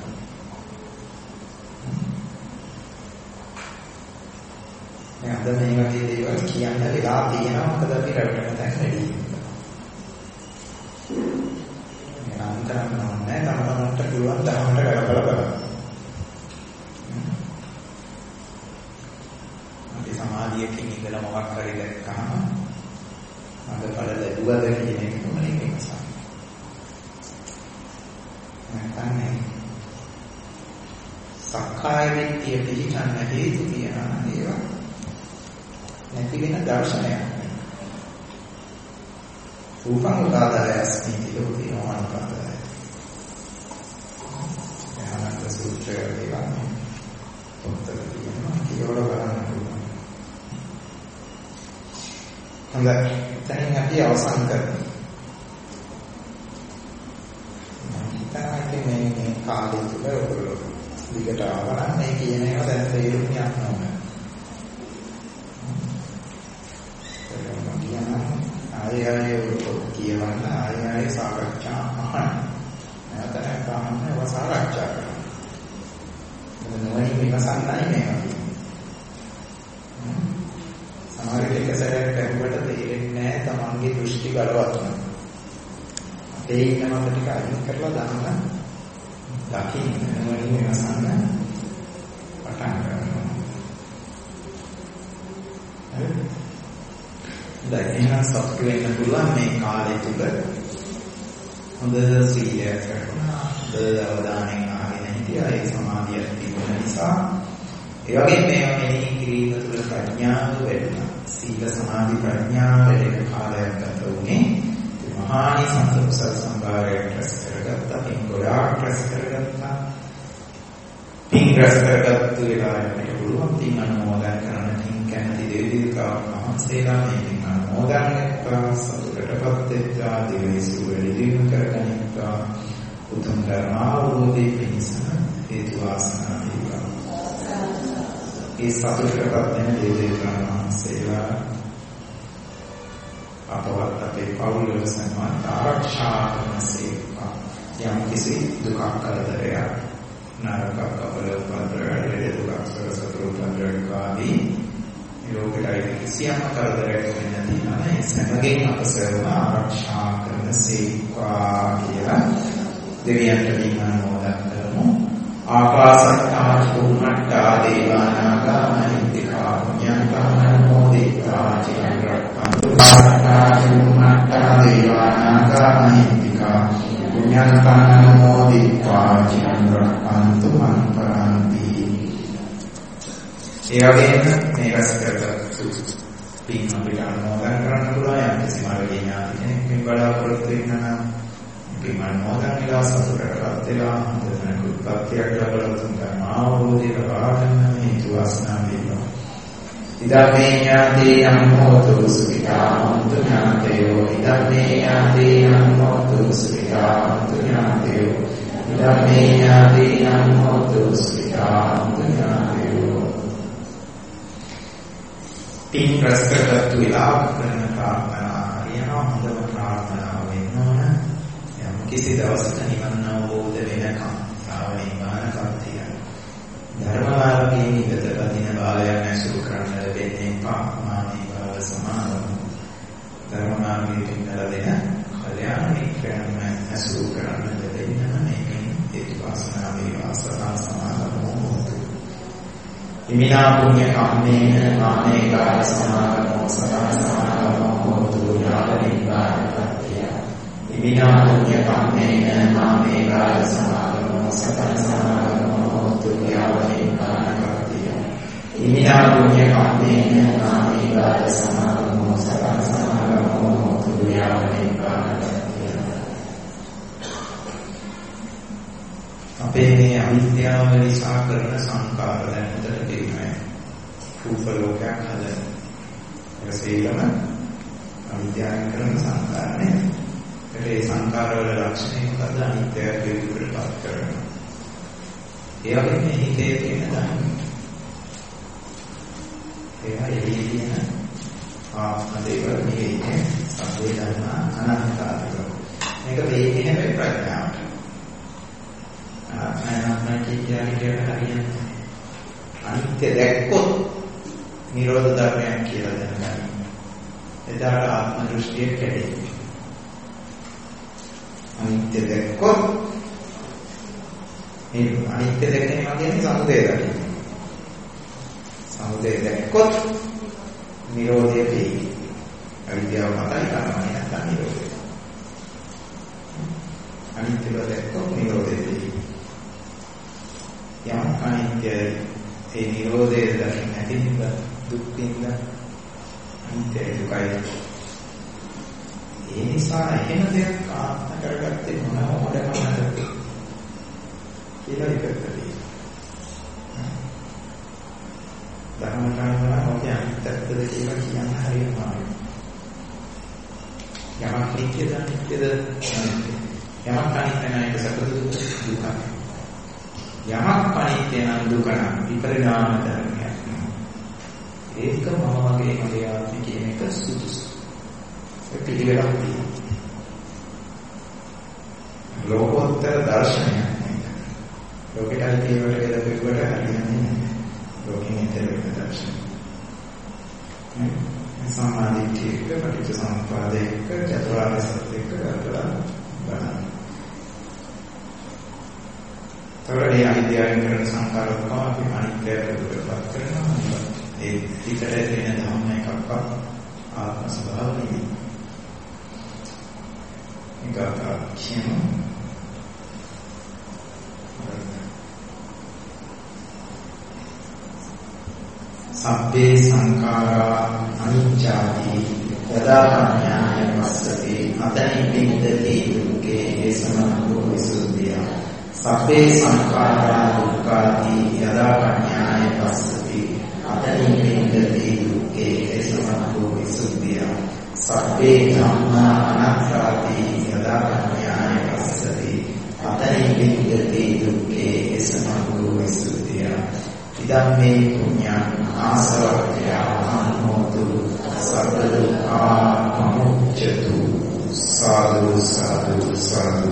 මේ අද මේ වගේ දේවල් කියන්න වෙලා තියෙනවා. මොකද අපි රැවටෙන තැන වැඩි. මේ අන්තරම් නෑ තමන්ට පුළුවන් ධර්මයට කරබල බලන්න. අපි සමාධියකින් ඉඳලා මොකක් හරි දැක්කම අද බල ලැබුවද කියන එක තමයි වෙනස. නැත්නම් සක්කාය විත්‍ය පිළිගන්න හේතු තියනවා ඒවා නැති වෙන දර්ශනයක්. රූපං උපාදායස්ති ලෝකේ නොඅනුපාදාය. ඥානන්ත සූත්‍රය වේවා. උත්තර කියනවා කියවල බලන්න පුළුවන්. හොඳයි. දැන් අපි අවසන් කරමු. හිතන්නේ මේ කාලේ තුල ඔයගොල්ලෝ දිගට ආවනම් මේ කියන ඒවා දැන් තේරුම් ගන්න ඕනේ. ආයෙ කියවන්න ආයෙ සාකච්ඡා අහන්න. නැවතත් අහන්න ඒවා සාකච්ඡා කරන්න. මොනවයි විමසන්නයි මේ. බලවත් වෙනවා. අපේ ඉන්න මත ටික අයින් කරලා දාන්න දකින්න වෙනවලින් වෙනසන්න පටන් ගන්නවා. හරි. දැන් එහෙනම් සතුට වෙන්න පුළුවන් මේ කාලය තුල හොඳ සීලයක් රැකුණා, හොඳ අවධානයෙන් ආගෙන හිටියා, ඒ සමාධිය තිබුණ නිසා. ඒ වගේම මේවා මෙහි කිරීම තුළ ප්‍රඥාව වැඩිලා. සීල සමාධි ප්‍රඥාව වැඩි කාලයක් ගත වුණේ මහානි සම්පූර්ණ සංභාරයක් රැස් කරගත්තා, පින් ගොඩාක් රැස් කරගත්තා. පින් රැස් කරගත්තු වෙලාවට පුළුවන් පින් අනුමෝදන් කරන පින් කැමති දෙවිදෙවියන් වහන්සේලා මේ පින් අනුමෝදන් කරලා සතුටටපත් වෙච්චා දෙවිසු වැඩි දියුණු කරගනිත්වා. උතුම් ධර්ම අවබෝධයේ පිණිස හේතු වාසනා වේවා. ඒ සතුටටපත් වෙන දෙවියන් වහන්සේලා අපවත් අපේ පවුල සම්මාන ආරක්ෂා කරනසේවා. යම් කිසි දුකක් කරදරයක් නරකක් අපලපතරයට දුකක් සරසතුරුතරයක් ආදී ලෝකයේ කිසියම් කරදරයක් වෙන්නේ නැහැ. ඒ සමගින් අප සර්ව ආරක්ෂා කරනසේවා කියලා දෙවියන්ට විනෝදන් කරමු. ආකාසත්තා චුම්මත්තා දේවානාගා මහින්దికා පුඤ්ඤන්තං මොදිතා චිරංගක්ඛන්තු ආකාසත්තා චුම්මත්තා දේවානාගා මහින්దికා පුඤ්ඤන්තං මොදිතා චිරංගක්ඛන්තු මන්තරන්ති. ඒ වගේම මේ රස කරගත්තු පින් අපිට අනුමෝදන් කරන්න පුළුවන්. යම් කිසි මාර්ගයේ ඥාති කෙනෙක් මේ බලාපොරොත්තු වෙනවා නම් පින් අනුමෝදන් වෙලා සතුටටපත් වෙලා හොඳ උත්පත්තියක් ලැබලා තුන් ධර්මාවබෝධය ලබා ගන්න හේතු වාසනා වේවා. ඉදම්මේ ඥාතේයං හෝතු සුඛිතා හොන්තු ඥාතයෝ. ඉදම්මේ ඥාතේයං හෝතු සුඛිතා හොන්තු ඥාතයෝ. ඉදම්මේ ඥාතේයං හෝතු සුඛිතා හොන්තු ඥාතයෝ. පින් රැස් කරගත්තු වෙලා කරන ප්‍රාර්ථනා හරියනවා. හොඳම ප්‍රාර්ථනාව වෙන්න ඕන. යම් කිසි දවසක නිවන් අවබෝධ වෙනකම් සාවනිමානකත්තිය ධර්ම මාර්ගයේ නිගතපදින බාලයන් ඇසුරු කරන්න ලැබෙන්නේ පාමානී බව සමානව. ධර්ම මාර්ගයේ ඉන්නලා දෙන කල්යාණ මිත්‍රයන් ඇසුරු කරන්න ලැබෙන්න මේකෙන් හේතු වාසනා වේවා. සදා සමාගමෝ ඉමිනා පුඤ්ඤ කම්මේන මානේ කාය සමාගමෝ සදා සමාගමෝ හෝතු යාව නිබ්බානපත්තිය. ඉමිනා පුඤ්ඤ කම්මේන මානේ කාය සමාගමෝ සදා සමාගමෝ හෝතු යාව නිබ්බානපත්තිය. ඉමිනා පුඤ්ඤ කම්මේන මානේ කාය සමාගමෝ සදා සමාගමෝ හෝතු යාව නිබ්බානපත්තිය. අපේ මේ අවිද්‍යාව නිසා කරන සංකාර දැන් උදට දෙන්නේ රූප ලෝකයක් හදන. ඒක සේලම අවිද්‍යාවෙන් කරන සංකාරනේ. ඒ සංකාර වල ලක්ෂණය මොකද? අනිත්‍යය පිළිබඳව කරනවා. ඒ වගේම මේකේ තියෙන ධර්ම. ඒවා එළියෙන් ආත්ම දේවල් මේ සම්පේ ධර්ම අනන්තතාවය. මේක දෙන්නේ හැබැයි ප්‍රඥාවට. ආත්මයන් කියන්නේ හරියට අනිත්‍ය දැක්කොත් නිරෝධ ධර්මයක් කියලා දැනගන්න. එදාට ආත්ම දෘෂ්ටිය කැඩේ. අනිත්‍ය දැක්කොත් මේ අනිත්‍ය දැකීම කියන්නේ සමුදය දකින්න. සමුදය දැක්කොත් නිරෝධය වෙයි. අවිද්‍යාව මතයි කරන්නේ නැත්නම් නිරෝධය. අනිත්‍ය දැක්කොත් නිරෝධය වෙයි. යම් අනිත්‍ය ඒ නිරෝධය දකින්න නැතිව දුක් විඳ අනිත්‍ය දුකයි. ඒ නිසා එහෙම දෙයක් ආත්ම කරගත්තේ මොනවද කියලා ඉපැත්තේ. ධර්මතාවය මොකද අනිත්‍යද කියලා කියන්න හරියම ආවේ. යමක් නිත්‍යද අනිත්‍යද යමක් අනිත්‍ය නැයි සකල දුක. යමක් අනිත්‍ය නම් දුක නම් විපරිණාම ධර්මයක්. ඒක මම වගේ මගේ ආත්මික කියන එක සුදුසු. ඒ පිළිවෙලක් තියෙනවා. ලෝකෝත්තර දර්ශනයක්. ලෝකයට තියෙනවට කියලා හරියන්නේ නැහැ. ලෝකෙන් ඉතර වෙන දර්ශනය. සමාධියක පටිච්චසමුප්පාදයක චතුරාර්ය සත්‍යයක කරලා බලන්න. තවරේ අනිත්‍යයෙන් කරන සංකාර ඔක්කොම අපි අනිත්‍යයට දුරපත් කරනවා. ඒ පිටට තියෙන ධර්ම එකක්වත් ආත්ම ස්වභාව නෙවෙයි. ඒකක්ෂේම සබ්බේ සංඛාරා අනිච්චාති යදා පඤ්ඤාය පස්සති අතනි පින්දති දුක්ඛේ සමනෝ විසුද්ධිය සබ්බේ සංඛාරා දුක්ඛාති යදා පඤ්ඤාය පස්සති අතනි පින්දති දුක්ඛේ සමනෝ විසුද්ධිය සබ්බේ ධම්මා අනාත්තාති යදා පඤ්ඤාය පස්සති අතනි පින්දති දුක්ඛේ සමනෝ විසුද්ධිය ඉදම්මේ පුඤ්ඤං ආසවක්ඛ්‍යාං හෝතු සබ්බ දුක්ඛා විමුක්ඛතු සාදු සාදු සාදු.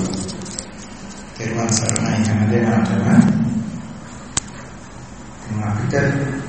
තෙරුවන් සරණයි හැමදෙනාටම. අපිට